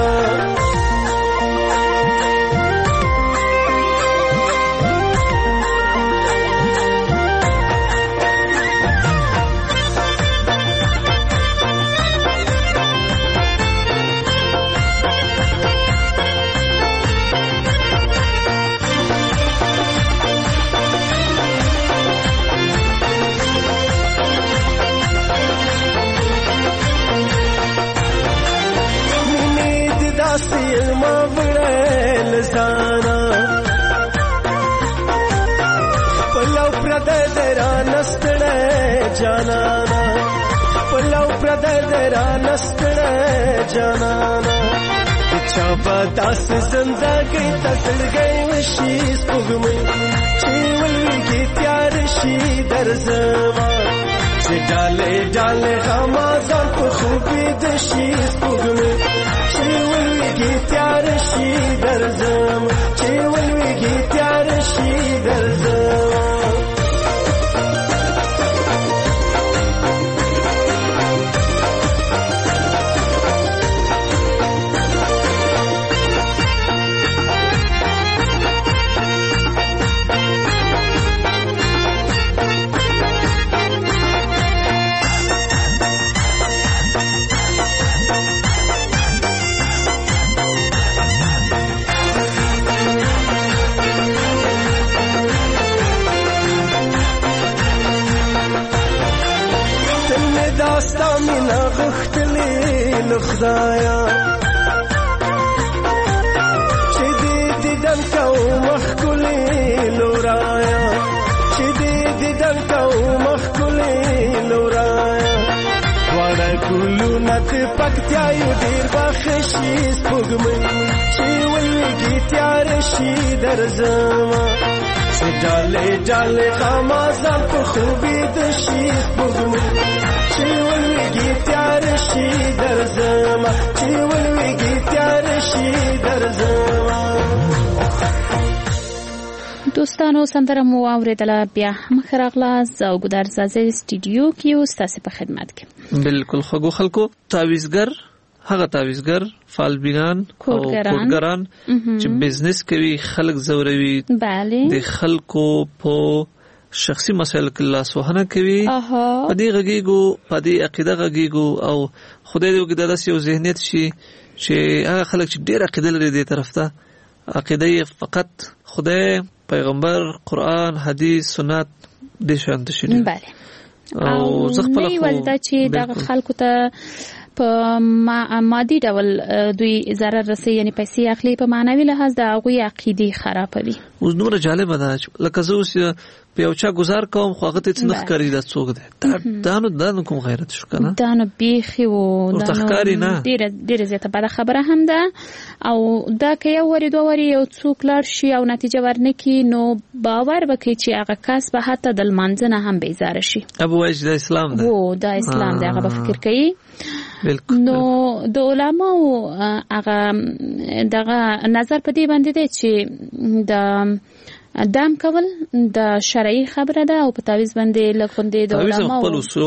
ما وړل زانا پلو پردې درا نستړې جانانا پلو پردې درا نستړې جانانا چا پتاس زندګۍ تسړګۍ وشي سپوږمۍ چې ولویږي تیار شي درځما چې ډالې ډالې غمازم په خوبي د شي سپوږمۍ چې ولویږي تیار شي درځم چې ولویږي تیار شي درځم داستا مینا غختلی لخدایا چې دې دیدن کو مخکلی لورایا چې دې دیدن کو مخکلی لورایا وړه ګلو نت پکتیا یو ډیر بخشي سپوږمۍ چې ولویږي تیار شي درځما چې ډالې ډالې غمازم په خوبي د شي سپوږمۍ چې ولویږي تیار شي درځما چې ولویږي تیار شي درځما دوستانو سندره مو اوریدله بیا هم خراغلاس او ګدار زازه سټوډیو کې او ستاسو په خدمت کې بالکل خو خلکو تعویزګر هغه تعویزګر فالبینان او کورګران چې بزنس کوي خلک زوروي bale د خلکو په شخصي مسایل کې لاسوهنه کوي پدې غږیګو پدې عقیده غږیګو او خدای دې وګړه داسې یو ذهنیت شي چې هغه خلک چې ډېر عقیده لري دې طرف ته عقیده فقط خدای پیغمبر قرآن حدیث سنت دې شانت شي bale او زه خپل ولدا چې د خلکو ته په مادي ډول دوی ضرر رسي یعنی پیسې اخلي په معنوي لحاظ د هغه عقیده خرابوي اوس نور جالب ده لکه زه اوس په یو چا گزار کوم خو هغه ته څه نخکاری د څوک ده دا کوم غیرت شو کنه دا نو بیخي وو دا ډیره زیاته بده خبره هم ده او دا که یو وری دوه وری یو څوک لار شي او نتیجه ورنکي نو باور وکړي چې هغه کس به حتی د منځنه هم بیزاره شي ابو وجه د اسلام ده وو دا اسلام ده هغه فکر کوي نو د علماء هغه دغه نظر په دې باندې دی چې د دام کول د شرعي خبره ده او په تعویض باندې لکوندې د علماء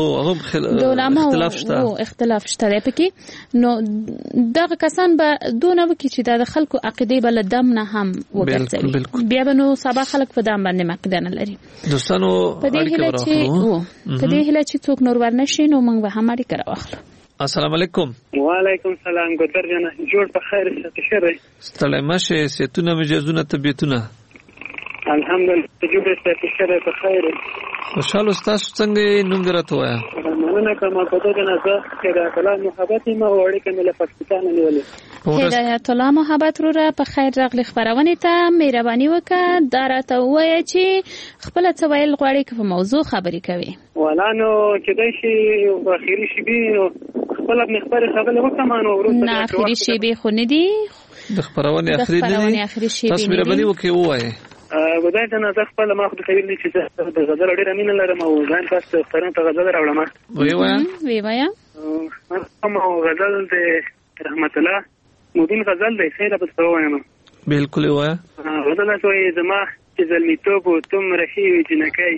اختلاف شته پکې نو دغه کسان به دونه وکړي چې د خلکو عقیده بل دم نه هم وګرځوي بیا به نو سبا خلک په دام باندې عقیده نه لري دوستانو په دې هله چې څوک نور ورنشي نو موږ به هم اړیکه راوخلو السلام علیکم وعلیکم سلام ګدر جنا جوړ په خیر ستاسو ښه ستړی مشه ستونه مجازونه طبيعتونه الحمدلله جوړ ستاسو ښه په خیر خوشاله تاسو څنګه نوم درته وایا مننه کوم په دغه نه زه هدایت الله محبت ما وړي کومه پاکستان نیولې هدایت الله محبت رو را په خیر راغلی خبرونه ته مهرباني وکړه دراته وایي چې خپل څه ویل غواړي په موضوع خبرې کوي ولانو چې دای شي اخیری شي به خپل خبره وکمانو ورته نه اخیری شي به خو نه دی د خبرونه اخیری دی تاسو مهرباني وکړئ وایي ودای ته نظر خپل ما خو د کوي چې د غزل ډېر مینه لرم او ځان تاسو خبرونه ته غزل راوړم. وی وایا ما غزل د رحمت الله مبین غزل دی سیده په څو وایم. بالکل وایا غزل سوې زما چې زلمیتوب تمره ښې وي جنکۍ.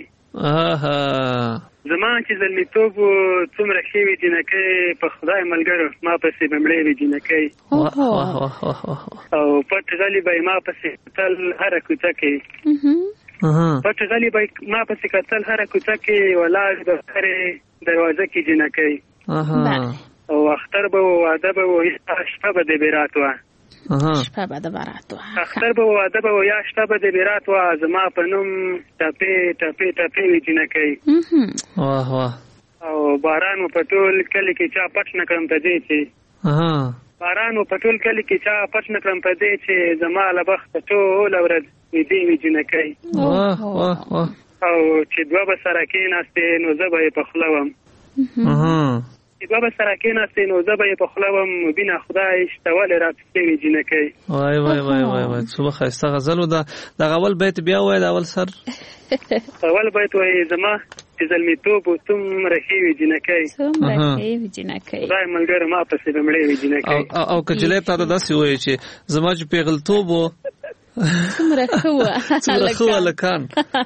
زما چې زلمیتوب څومره ښې وي جنکۍ په خدای ملګرو ما پسې بمړې وي جنکۍ. او پټ غلی به ما پسې کتل هره کوڅه کې. پټ غلی به ما پسې کتل هره کوڅه کې ولاړ د هرې دروازه کې جنکۍ. او اختر به واده به شپه به د برات وه. شپه به د برات وه. اختر به واده به یا شپه به د برات وه. زما په نوم ټپې ټپې ټپې وي جنکۍ. او باران مو په ټول کلي کې چا پټ نه کړم په دې چې باران مو په ټول کلي کې چا پټ نه کړم په دې چې زما له بخته ټوله ورځ ویدې وي جنکۍ. او چې دوه به سره کېناستې نو زه به یې په خوله وم. دوه به سره کېناستې نو زه به یې په خوله وم. مبینه خدای شته ولې راپسې وي جنکۍ. وای وای وای وای وای څومره ښایسته غزل و. دغه اول بیت بیا وایه د اول سر. اول بیت وایي زما چې زلمیتوب څومره ښې وي جنکۍ. څومره ښې وي جنکۍ. خدای ملګرو ما پسې بمړې وي جنکۍ. او که جلۍ تا ته داسې وایي چې زما چې پیغلتوب و څومره ښه وه هلکان.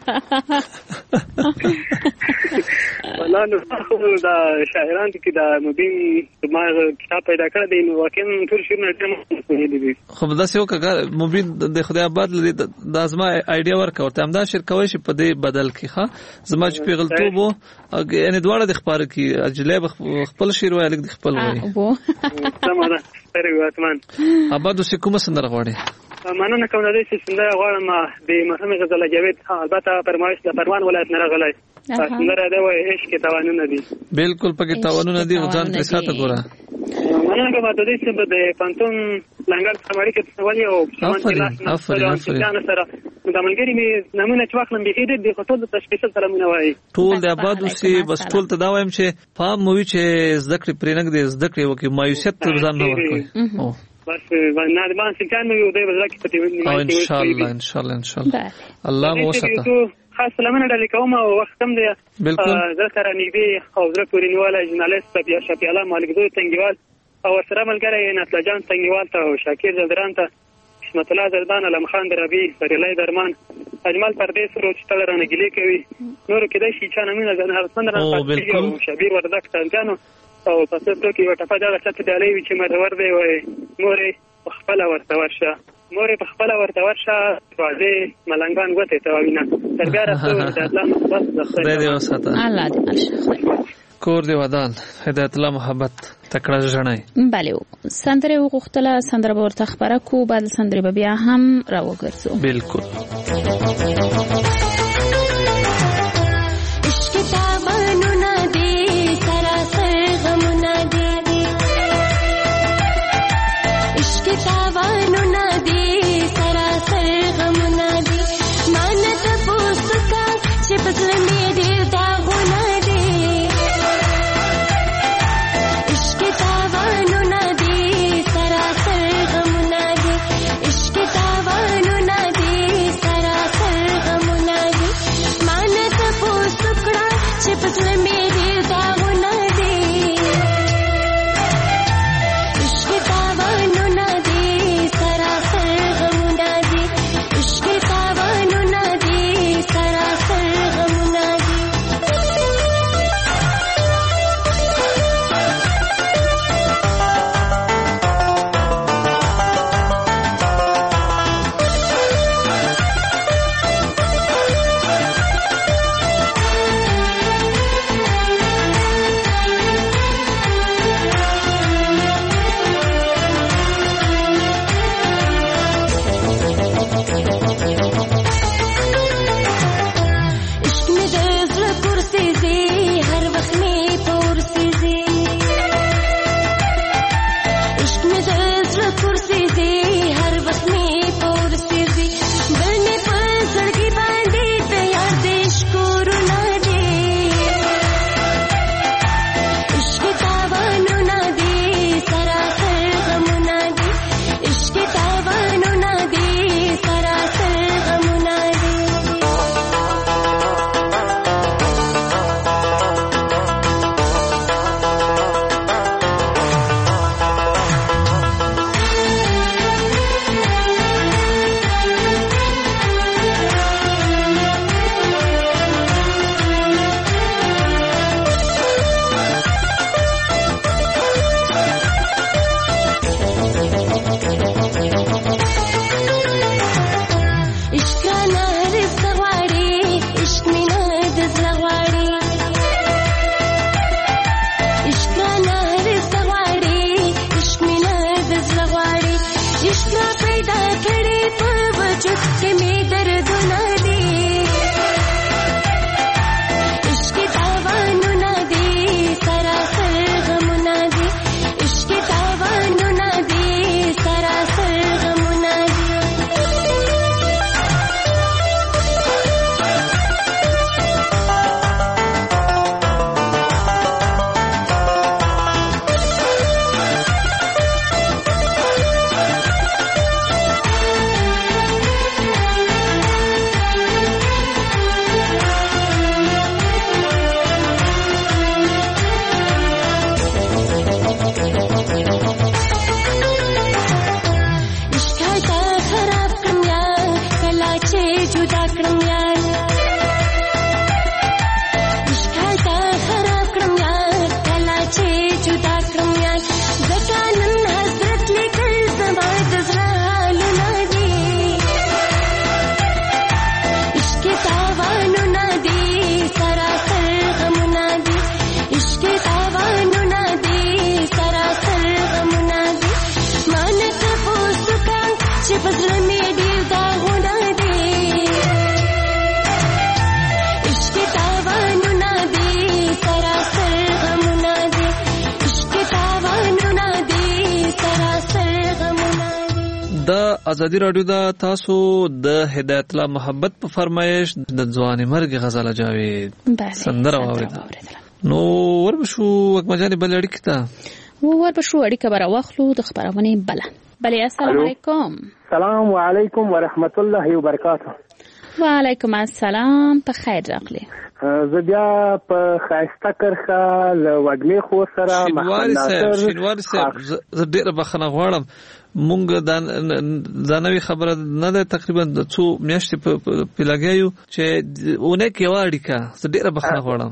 والله نو دا شاعران کې دا مبین ما کتاب پیدا کړی دی نو واقعا ټول شعرونه ډېر مخصوص دي. خو داسې وکړه مبین د خدای آباد دا زما آیډیا ورکړه ورته همدا شعر کوی شي په دې بدل کې. ښه زما چې پیغلتوب و یعنې دواړه د خپاره کې جلۍ به خپل شعر وایي هلک د خپل وایي. سمه ده ستړی وي اتمان. آباد اوسې کومه سندره غواړې؟ مننه کوم د دې سندره غواړم د مرحوم غزل جاوید البته فرمایش د پروان ولایت نه راغلی. سندره ده وایي عشق کې تاوانونه دي. بالکل پکې تاوانونه دي ځان پرې ساته ګوره. مننه کوم د دې چې د پانتون لنګر سماړي کې څولې او افرین سره د ملګری می نمونه چې واخلم به دې د خطو د تشخیص سره مونږ وایي ټول د آباد اوسې بس ټول ته دا وایم چې پام موي چې زده کړې پرېنګ دې زده کړې وکي مایوسیت تر ځان نه ورکوي. بس باندې ما سکان مې یو دی بزرګ پتی ان شاء الله ان شاء الله ان شاء الله الله مو وساته. خاص سلامونه ډالې کوم او وخت هم دی زه سره نږدې او زه پورې نیواله ژورنالیست شفیع الله مالکزوی تنګیوال او سره ملګری نصر جان تنګیوال ته او شاکر زدران ته حشمت الله زردان علم خان دربی بریلی درمان اجمل پردیس رو چې تل رانه ګیلې کوي نور کېدای شي چا نمونه ځان هرڅند را پاتې او شبیر وردک تنجانو او پسې تو کې وټه دغه څه ډالې وی چې مدور دی وای مورې خپل ورته ورشه مورې په خپل ورته ورشه واځي ملنګان وته ته وینا ترګاره ته د الله محبت د خدای دې وساته الله دې ملشه کور دی ودان هدایت الله محبت تکړه ژړای. بله سندره وغوښتله سندره به ورته خبره کو بعد سندره به بیا هم راوګرځو. بالکل के में दर्द ना दे इश्क तावानु ना दे सरासर गम ना दे इश्क तावानु ना दे सरासर गम ना ازادي رادیو دا تاسو د هدایت الله محبت په فرمایش د ځواني مرګ غزاله جاوید سندره واوریدل نو وربشو وکمجاني بل اړیکه تا وربشو اړیکه برا واخلو د خبرونه بله السلام علیکم السلام علیکم ورحمت الله وبرکاته وعلیکم السلام په خیر راغلی زه بیا په خاسته کرخه له وګړي خو سره شینوار صاحب زه ډیره بخښنه غواړم مونږ دا نوې خبره نه ده تقریبا د څو میاشتې په لګیو چې اونه کې واړیکه زه ډیره بخښنه غواړم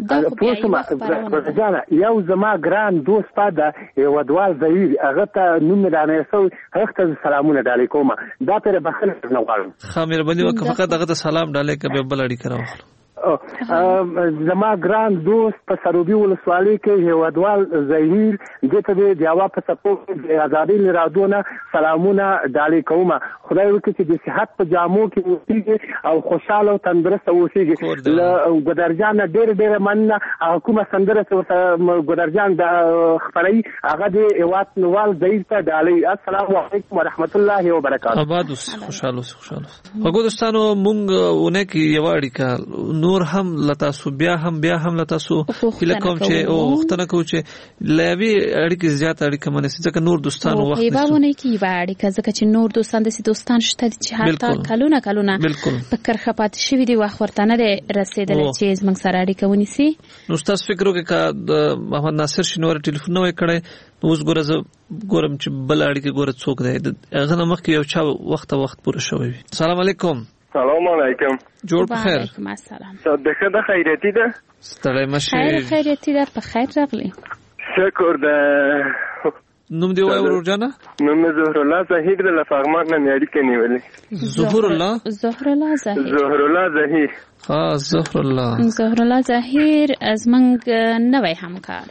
یو زما ګران دوست پاده ودوال زویر هغه ته نوم دانه سو هغه ته سلامونه ډالې کوم دا پر بخښنه نه غواړم خامر باندې وکړه فقط هغه ته سلام ډالې کوي بل اړیکه راوړم زما ګران دوست په سروبي ولسوالۍ کې هیوادوال زهیر دته د جواب په سپورټ د آزادۍ لرادونه سلامونه ډالې کوم خدای وکړي چې د صحت په جامو کې اوسېږي او خوشاله او تندرست اوسېږي له ګدرجان ډېر مننه حکومت سندره ګدرجان د خبري هغه د هیواد نوال زهیر ته ډالې السلام علیکم ورحمت الله وبرکاته آباد خوشاله وګورئ دوستانو مونږ ونه کې یو اړیکه نور هم لتاسو بیا هم لتاسو کله کوم چې او وختونه کو چې لوي اړیکې زیات اړیکې منې ځکه نور دوستانو وخت نشته هیونه کې اړیکه ځکه چې نور دوستان د دوستان شته چې حتی کلونه په کرخه پات شوی دی وخت ورته نه رسیدل چې زمنګ سره اړیکه ونیسي نو تاسو فکر وکړئ چې محمد ناصر شینوار ټلیفون نو کړی اوس ګورم چې بل اړیکه ګوره څوک دی هغه مخکې یو چا وخت پوره شوی السلام علیکم سلام علیکم جوړ په خیر وعلیکم السلام صدقه د خیرتی ده ستړی مشه خیرتی ده په خیر راغلی شکر ده نوم دی وای ورور جانا نوم زهر الله زهیر د لفغمان نه اړیکه نیولې زهر الله زهیر زهر الله زهیر از منګ نوې همکار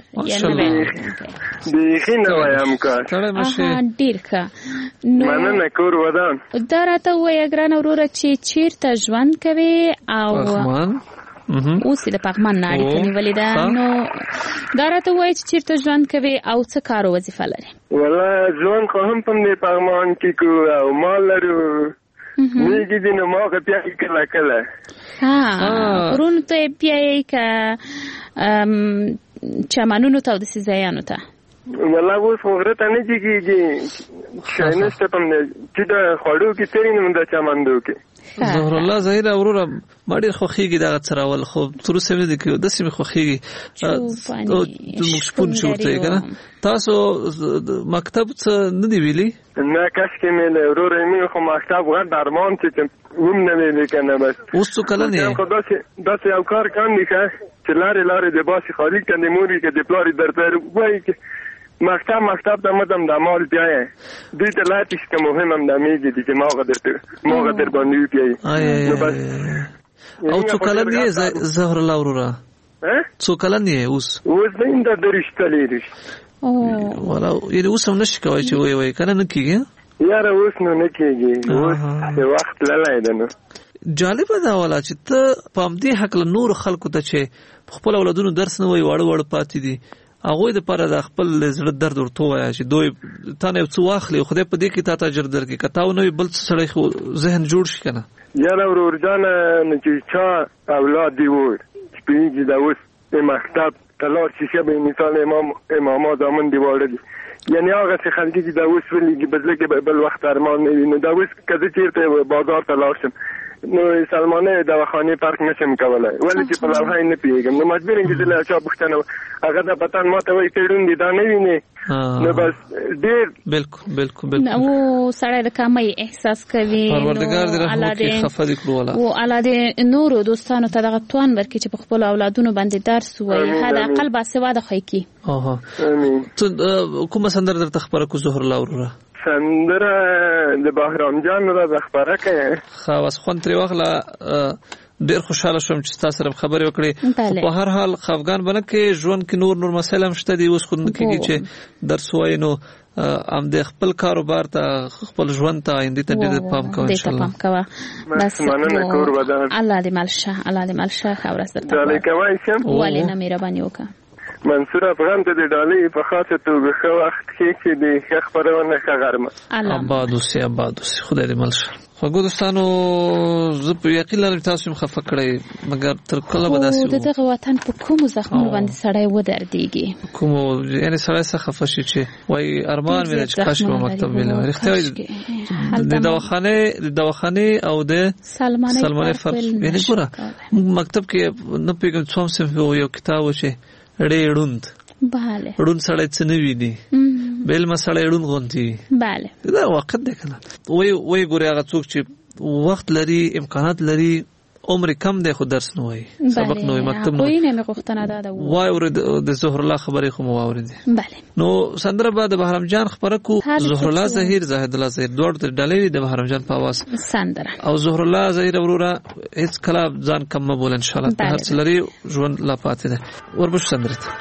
دی نوې همکار ستړی مشه ډیر ښه مننه کور ودان دا راته وایي ګران وروره چې چیرته ژوند کوي او اوس د پغمان نړۍ کې نیولې ده نو دا راته وایي چې چیرته ژوند کوي او څه کار او وظیفه لري ولا ژوند خو هم په پغمان کې کو او مال لرو میږي د نو ما په پیاي کله ورونو ته پیاي کا چمنونو ته د سيزيانو ته ولا اوس وګړه نه کیږي شاینسته په چې دا خړو کې ترې نه د چمندو کې زهر الله زهیر وروره ما ډیر خوخیږي دا څراول خو تر اوسه مې د کې د سیمه خوخیږي او موږ شپون شورته کنه تاسو مکتب څه نه دی ویلي نه کاش کې مې وروره مې خو مکتب غواړم درمان چې ووم نه ویلې کنه بس اوس څه کله نه دا یو کار کوي چې لارې د باسي خالی کنه موري کې د پلاری درته وایي چې مکتب د مدام د مال پیای دوی ته لاتیش که مهم هم د میږي چې ما غدر باندې پیای او څو کلن یې زهر الله وروره څو کلن یې اوس نه د درشتلې دي او ولا یې اوس هم نشي کوي چې وای کنه نه کیږي یاره اوس نو نه کېږي، اوس وخت للی ده. نو جالبه دا ولا چې ته په همدې هکله نورو خلکو ته چې خپل اولادونو درس نه وایي، واړه واړه پاتې دي، هغوی دپاره د خپل زړه درد ورته ووایه چې دوی تا نه یو څه واخلي، خدای په دې کې تا ته اجر درکړي. که تا ونه وي بل څه سړی خو ذهن جوړ شي که نه. یاره ورور جانه نو چې چا اولاد دی وړ چې پوهېږي دا اوس مکتب ته لاړ شي، ښه به مثال اماما زامن دی واړه دي، یعنی هغه څه خلک چې دا اوس ولیږي بدله کې بل وخت ارمان نه وي. نو دا اوس که زه چېرته بازار ته لاړ شم نو سلمانه دواخانې پارک نشم کولی، ولې چې په لوحه یې نه پوهېږم. نو مجبور یم چې زه له چا پوښتنه هغه د پتن ما ته وایي ته ړوند دي دا نه وینې. نو بس ډېر بالکل او سړی د کمۍ احساس کوي. پروردګار دې رحم وکړي، خفه دې کړو والا. او الله دې نورو دوستانو ته دغه توان ورکړي چې په خپلو اولادونو باندې درس ووایي، حداقل باسواده ښایي کړي. ته کومه سندره درته خپره کړو ظهر الله وروره؟ سندره د بهرام جان را خبره کوي. ښه اوس خوند ترې واخله. ډېر خوشحاله شوم چې ستا سره خبرې وکړې. په هر حال خفګان به نه کې، ژوند کې نور مسایل هم شته دي. اوس خو نه کېږي چې درس ووایي، نو همدې خپل کاروبار ته، خپل ژوند ته، آیندې ته ډېر پام کوه انشاءالله. بس الله دې مل شه، الله دې مل شه. ښه ورځ درته ولې نه مهرباني وکړه. منصور افغان ته د ډالۍ په خاصه توګه ښه وخت کې د ښه خپرونه ښه غرمه. آباد اوسې، آباد اوسې، خدای دې مل شه. خوږو دوستانو، زه په یقین لرم تاسو هم خفه کړئ، مګر تر کله به داسې د دغه وطن په کومو زخمونو باندې سړی ودردېږي، کومو یعنې سړی څه خفه شي چې وایي ارمان مې ده چې کاش به مکتب ویلی وای. رښتیا وایي د دواخانې او د سلمانۍ فرق. یعنې ګوره موږ مکتب کې نه پوهېږم څوم صنف یو کتاب و چې ړې ړوند سړی څه نه ویني، بېلمه سړی ړوند غوندې وي. دا واقعیت دی که نه؟ وایي ګورې هغه څوک چې وخت لري، امکانات لري، عمر کم دی خو درس نه وایي، سبق نه وایي، مکتب نه وایي. وایي اورېد د ظهر الله خبرې خو مو واورېدې. نو سندره به د بهرام جان خپره کړو. ظهر الله ظهیر، زاهد الله ظهیر، دواړو ته ډالۍ وي د بهرام جان په اواز سندره. او ظهر الله ظهیر وروره هېڅ کله ځان کم مه بوله، انشاءالله ته هر څه لري، ژوند لا پاتې دی. وربشو سندرې ته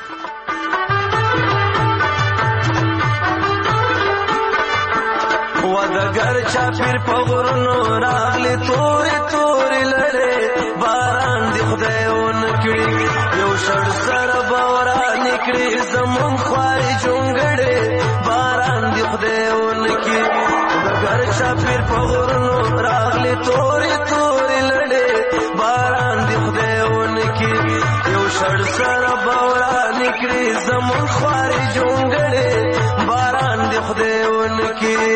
ودګر چاپیر په غرونو راغلی تورې تورې لړې، باران دې خدای ونکړي، یو شړ سره به ورانې کړي زمونږ خوارې جونګړې، باران دې خدای ونکړي. ودګر چاپیر په غرونو راغلی تورې تورې لړې، باران دې خدای ونکړي، یو شړ سره به ورانې کړي زمونږ خوارې جونګړې، باران دې خدای ونکړي.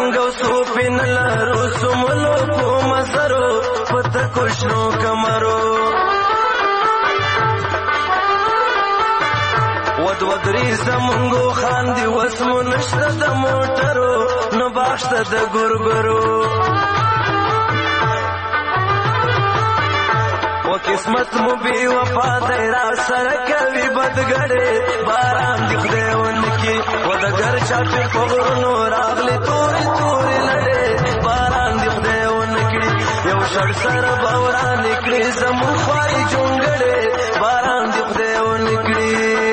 رنگ او سوپین لرو سملو کو مزرو پت کوشنو کمرو ودری زمونږو خاندي وسمو نشته د موټرو نو باشته د ګورګرو و قسمت مو بي وفا دی را سره کوي بدګړې باران دی خدای ونکي و د ګر چاپې په غرونو راغلي تورې تورې لړې باران دی خدای ونکي یو شړ سره باوران نکړي زمو خواري جونګړې باران دی خدای ونکړي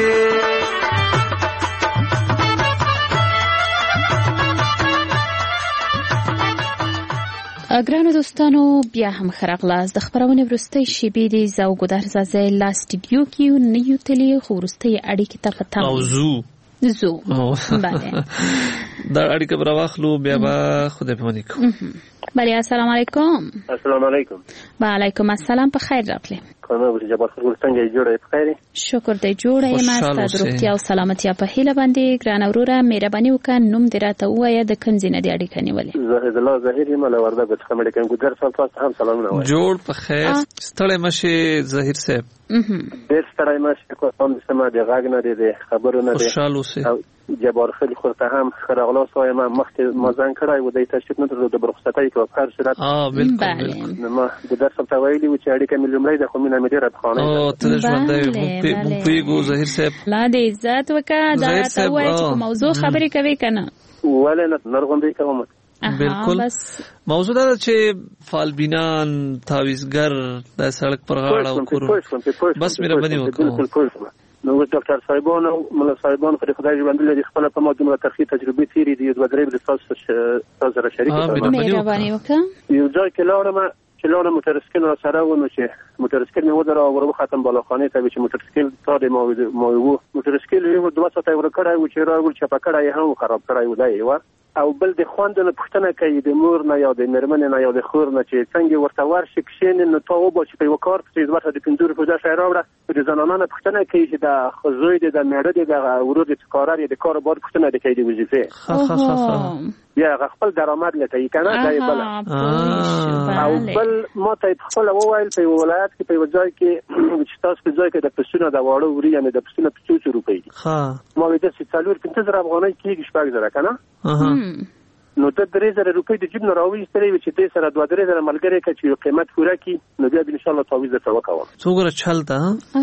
ګرانو دوستانو بیا هم خراغلاس د خبرونه ورستۍ شیبې د زوګدار زازه لا سټډیو کې نیو تلی خورستۍ اړیکې ته پتا موضوع زو بله دا اړیکه براواخلو بیا به خدای په نیکو بله السلام علیکم السلام علیکم وعلیکم السلام په خیر راغلی کومه ورته جبار خپل څنګه جوړه په خیر شکر دې جوړه یم ستاسو روغتیا او سلامتی په هیله باندې ګران اوروره مهرباني وکړه نوم دې راته ووایه د کنځینه دې اړیکه نیولې زاهد الله ظاهر یم له ورده به څخه مړ کوم ګذر سال تاسو هم سلامونه وایي جوړ په خیر ستړی مشه ظاهر صاحب ډېر ستړی مشه کوم سم دې غاګ نه دې خبرونه دې خوشاله اوسه جبار خلی خورته هم خراغلاس های ما مخت مازن کړای و د تشریف نه درلود د برخصتای کې په هر صورت بالکل ما د درس په ویلي و چې اړیکه مې لومړی د خو مینه مې ډیره بخانه او ته ژوندې مو پیګو ظاهر صاحب لا دې عزت وکړه دا ته وایي چې موضوع خبرې کوي کنه ولنه نرغوندې کوم بالکل موضوع دا چې فالبینان تعویزګر د سړک پر غاړه او کورو بس مهرباني وکړه نو ډاکټر صاحبان او مله صاحبان خو خدای ژوند لري خپل په ما دومره ترخی تجربه تیری دی دوه درې بل تاسو سره شریک مهرباني وکړه یو ځای کې لاړم موټرسکل سره ونه چې موټرسکل مې ودره او ورو ختم بالاخانه ته چې موټرسکل تا د ما وو موټرسکل یو 2 ساعت ور کړای و چې راغل چې په کړای هم خراب کړای و دی او بل د خواندنه پښتنه کوي د مور نه یا د مرمن نه یا د خور نه چې څنګه ورته ورشي کښین نه تاو به چې په وکړ چې ورته د پندور په ځای راوړه د زنانانه پښتنه کوي چې د خزوی د مېړه د ورود کارر د کار بار پښتنه د کوي د وظیفه یا خپل درآمد لته کنه دای بل او بل ما ته خپل وویل په ولایت کې په ځای کې چې تاسو په ځای کې د پښتنه د واړو وری یعنی د پښتنه په 200 روپۍ ها ما وې د 350 افغانۍ کېږي شپږ زره کنه نو د 3000 روپۍ د جیب نه راوېستلې چې د سره 2-3000 ملګری کې چې قیمت پوره کی نو بیا ان شاء الله تعویض درته وکوم څوګره چلته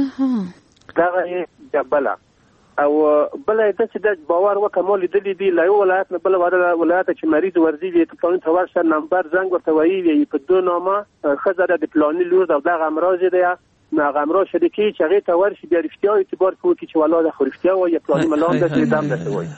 دا یې بلا او بل چې د باور وکمل دي دی لا ولایت نه بل ولایت چې مریض ورزي دي په پلان تورشه نمبر زنګ ورته وایي په دوه نامه خزر د پلاني لور دا غمراز دی نه غمراز شدي کې چې هغه تور شي بیا رښتیا اعتبار کوي چې ولاده خورښتیا و یا پلاني ملام د دم ده وایي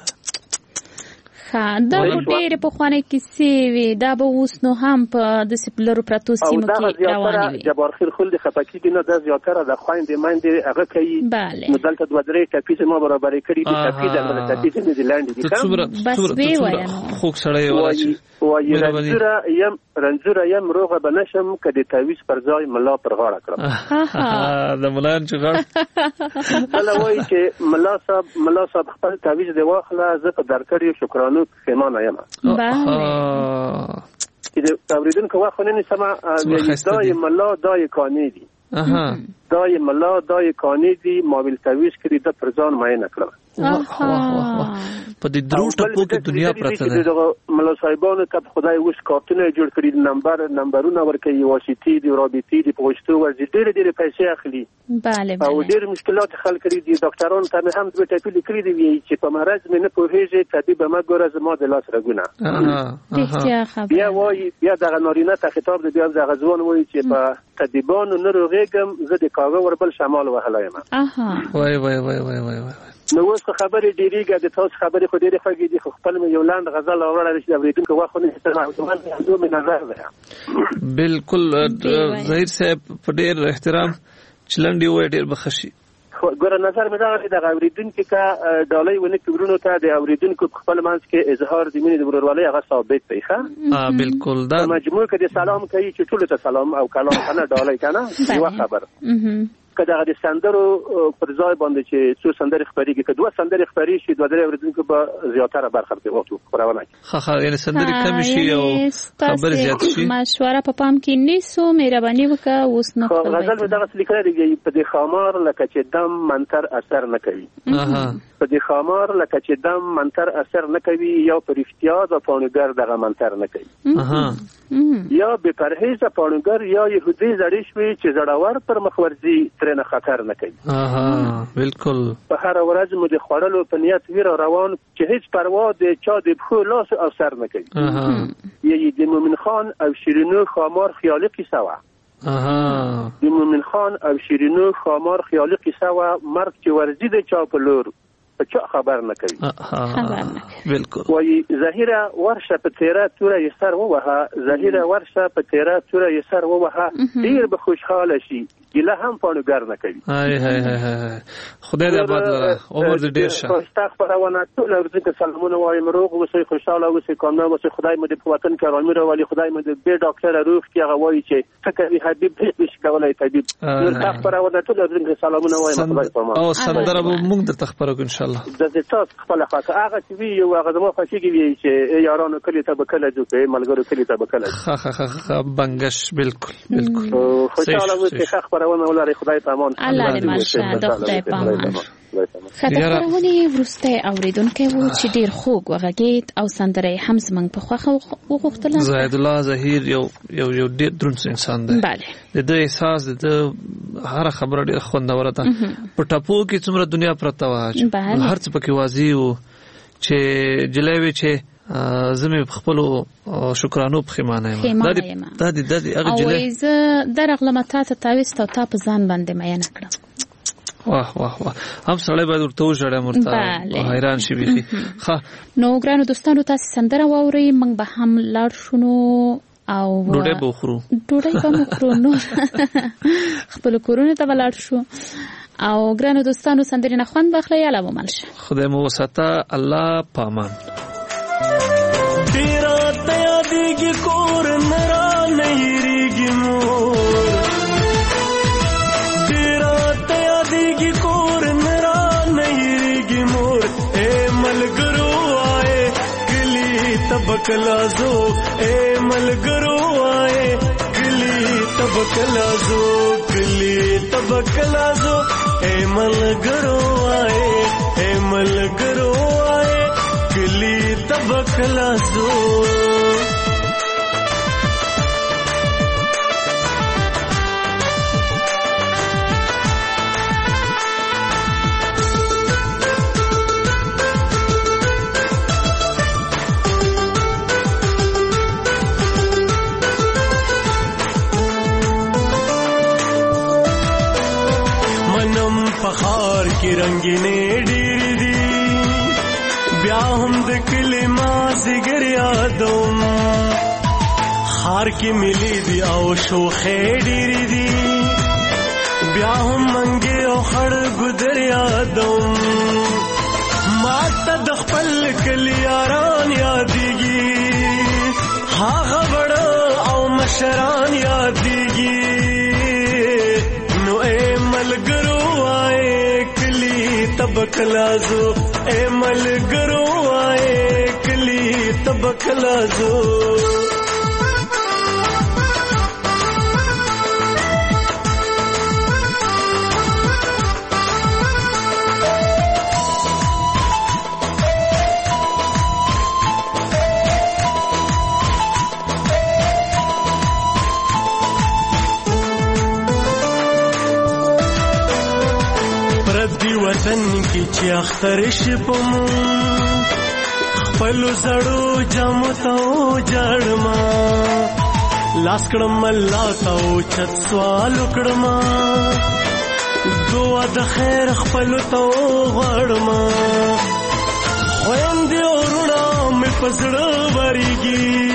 دا ډېر په خوانه کې سی وی دا به اوس نو هم په د سپلرو پراتو سیمو کې روانه وي جبار خیر خل د خپکی دینه د زیاتره د خويند مایند هغه کوي نو دلته دوه درې ټاپیز ما برابرې کړې دي ټاپیز د ټاپیز نه لاندې دي بس وی وایم خو سړی وایي رنځور یم روغه بنشم کدي تعویض پر ځای ملا پر غاړه کړم د ملان چې غاړه بل وایي چې ملا صاحب خپل تعویض دی واخله زه په درکړی شکرانه پیمانه یم چې د اوریدونکو واخونه نه سما دای ملا دای کانی دي دای ملا دای کانی دي مابل تعویض کړي د پرځان مې نه کړم په دې درو ټپو کې دنیا پرته ده ملا صاحبانو ته خدای وښ کارتونه جوړ کړي نمبرونه ورکړي واسطي دي رابطي دي پوښتو ورځي ډېر پیسې اخلي او ډېر مشکلات خلک لري دي ډاکټرانو ته هم دوه ټاپې لیکلي دي چې په مرز مې نه پوهېږي طبيب ما ګوره زما د لاس رګونه بیا دغه نارینه ته خطاب دی بیا دغه ځوان وایي چې په طبيبانو نه روغېږم زه د کاغه وربل شمال وهلا یم وای نو اوس خبرې ډېریږي د تاسو خبرې خو ډېرې خوږې دي خو خپل یو لاند غزل اورل شي د اوریدونکو واخونه چې نو مې نظر ده بالکل ظاهر صاحب په ډېر احترام چلنډي وای ډېر بخښي ګوره نظر مې دا د اوریدونکو کا ډالۍ ونه کبرونو ته د اوریدونکو خپل منځ کې اظهار د مینې د ورورولۍ هغه ثابت دی ښه بالکل دا مجموع کې د سلام کوي چې ټول ته سلام او کلام کنه ډالۍ کنه یو خبر که دغه د سندرو پر ځای باندې چې څو سندرې خپرېږي که 2 سندرې خپرې شي 2-3 اوریدونکو به زیاتره برخه په وخت خبرونه کوي ښه یعنی سندرې کم شي او خبرې زیات شي مشوره په پام کې نیسو مهرباني وکړه اوس نه غزل مې دغه لیکل دی په دې خامار لکه چې دم منتر اثر نه کوي په دې خامار لکه چې دم منتر اثر نه کوي یا پر افتیاز پاڼګر دغه منتر نه کوي یا به پرهیز پاڼګر یا يهودي زړی شوی چې زړاور پر مخورزي ترنه خطر نه کوي بالکل په هر ورځ مو د خړلو په نیت ویر روان چې هیڅ پروا د چا د بخو لاس او سر نه کوي یی د مومن خان او شیرینو خامار خیالي قصه وا د مومن خان او شیرینو خامار خیالي قصه وا مرګ چې ورزي د چا په لور په چا خبر نه کوي بالکل وای ظاهره ورشه په تیرا توره یسر ووها ظاهره ورشه په تیرا توره یسر ووها ډیر به خوشحاله شي ګله هم پاڼګر نه کوي خدای دې آباد لره عمر دې ډیر شه استغفرونه ټول ورته سلامونه وایم روغ اوسئ خوشاله اوسئ کامیاب اوسئ خدای مو دې په وطن کې رامي راولي خدای مو دې به ډاکټر روغ کې هغه وایي چې فکر حبيب هیڅ کولای طبيب استغفرونه ټول ورته سلامونه وایم خدای په ما او سندره موږ د تخبرو ان شاء الله د تاسو خپل خاطر هغه چې وی یو هغه زموږ خوشيږي وی چې یارانو کلی ته بکله دوی ملګرو کلی ته بکله خ بنگش بالکل خوشاله اوسئ خبرونه ولري خدای پامان الله دې ماشه د خدای پامان خبرونه ورسته اوریدونکو وو چې ډیر خوږ وغږید او سندره هم زمنګ په خوخه وغوښتل زاهد الله ظهیر یو ډیر درونس انسان دی بله د احساس د هر خبره ډیر خوندوره ده په ټاپو کې څومره دنیا پرته وه هر څه پکې واضح وو چې جلوي چې زمې خپل شکرانو پخیمانه یم دا دې هغه جله او زه درغله متا ته تاويست او تا په ځان باندې مې نه کړم واه هم سره باید ورته وژړم ورته حیران شي بيخي نو ګرانو دوستانو تاسو سندره واورئ موږ به هم لاړ شونو او ډوډۍ به وخورو نو خپل کورونه ته ولاړ شو او ګرانو دوستانو سندره نه خوند بخله یاله ومنشه خدای مو وساته الله پامان تیرا تیا دیگی کور نرا نیریگی مور تیرا تیا دیگی کور نرا نیریگی مور اے ملگرو آئے گلی تبکلازو اے ملگرو آئے گلی تبکلازو گلی تبکلازو اے ملگرو آئے اے ملگرو آئے گلی تبکلازو منم پخار کی رنگینے ډیر دی بیا هم د کلمه زګر یادوم خار کې ملي دی او شوخې ډېرې دي بیا هم منګې او خړ ګدر یادوم ما ته د خپل کلي یاران یادېږي هغه وړه او مشران یادېږي نو اے ملګرو آئے کلی تبکلازو اے ملګرو آئے کلی تبکلازو وطن کی چې اختر شپم خپل زړو جامو ته جړما لاس کړم الله ته چت سوال کړم دعا د خیر خپل ته غړما خويندې ورونه مې پزړه وريږي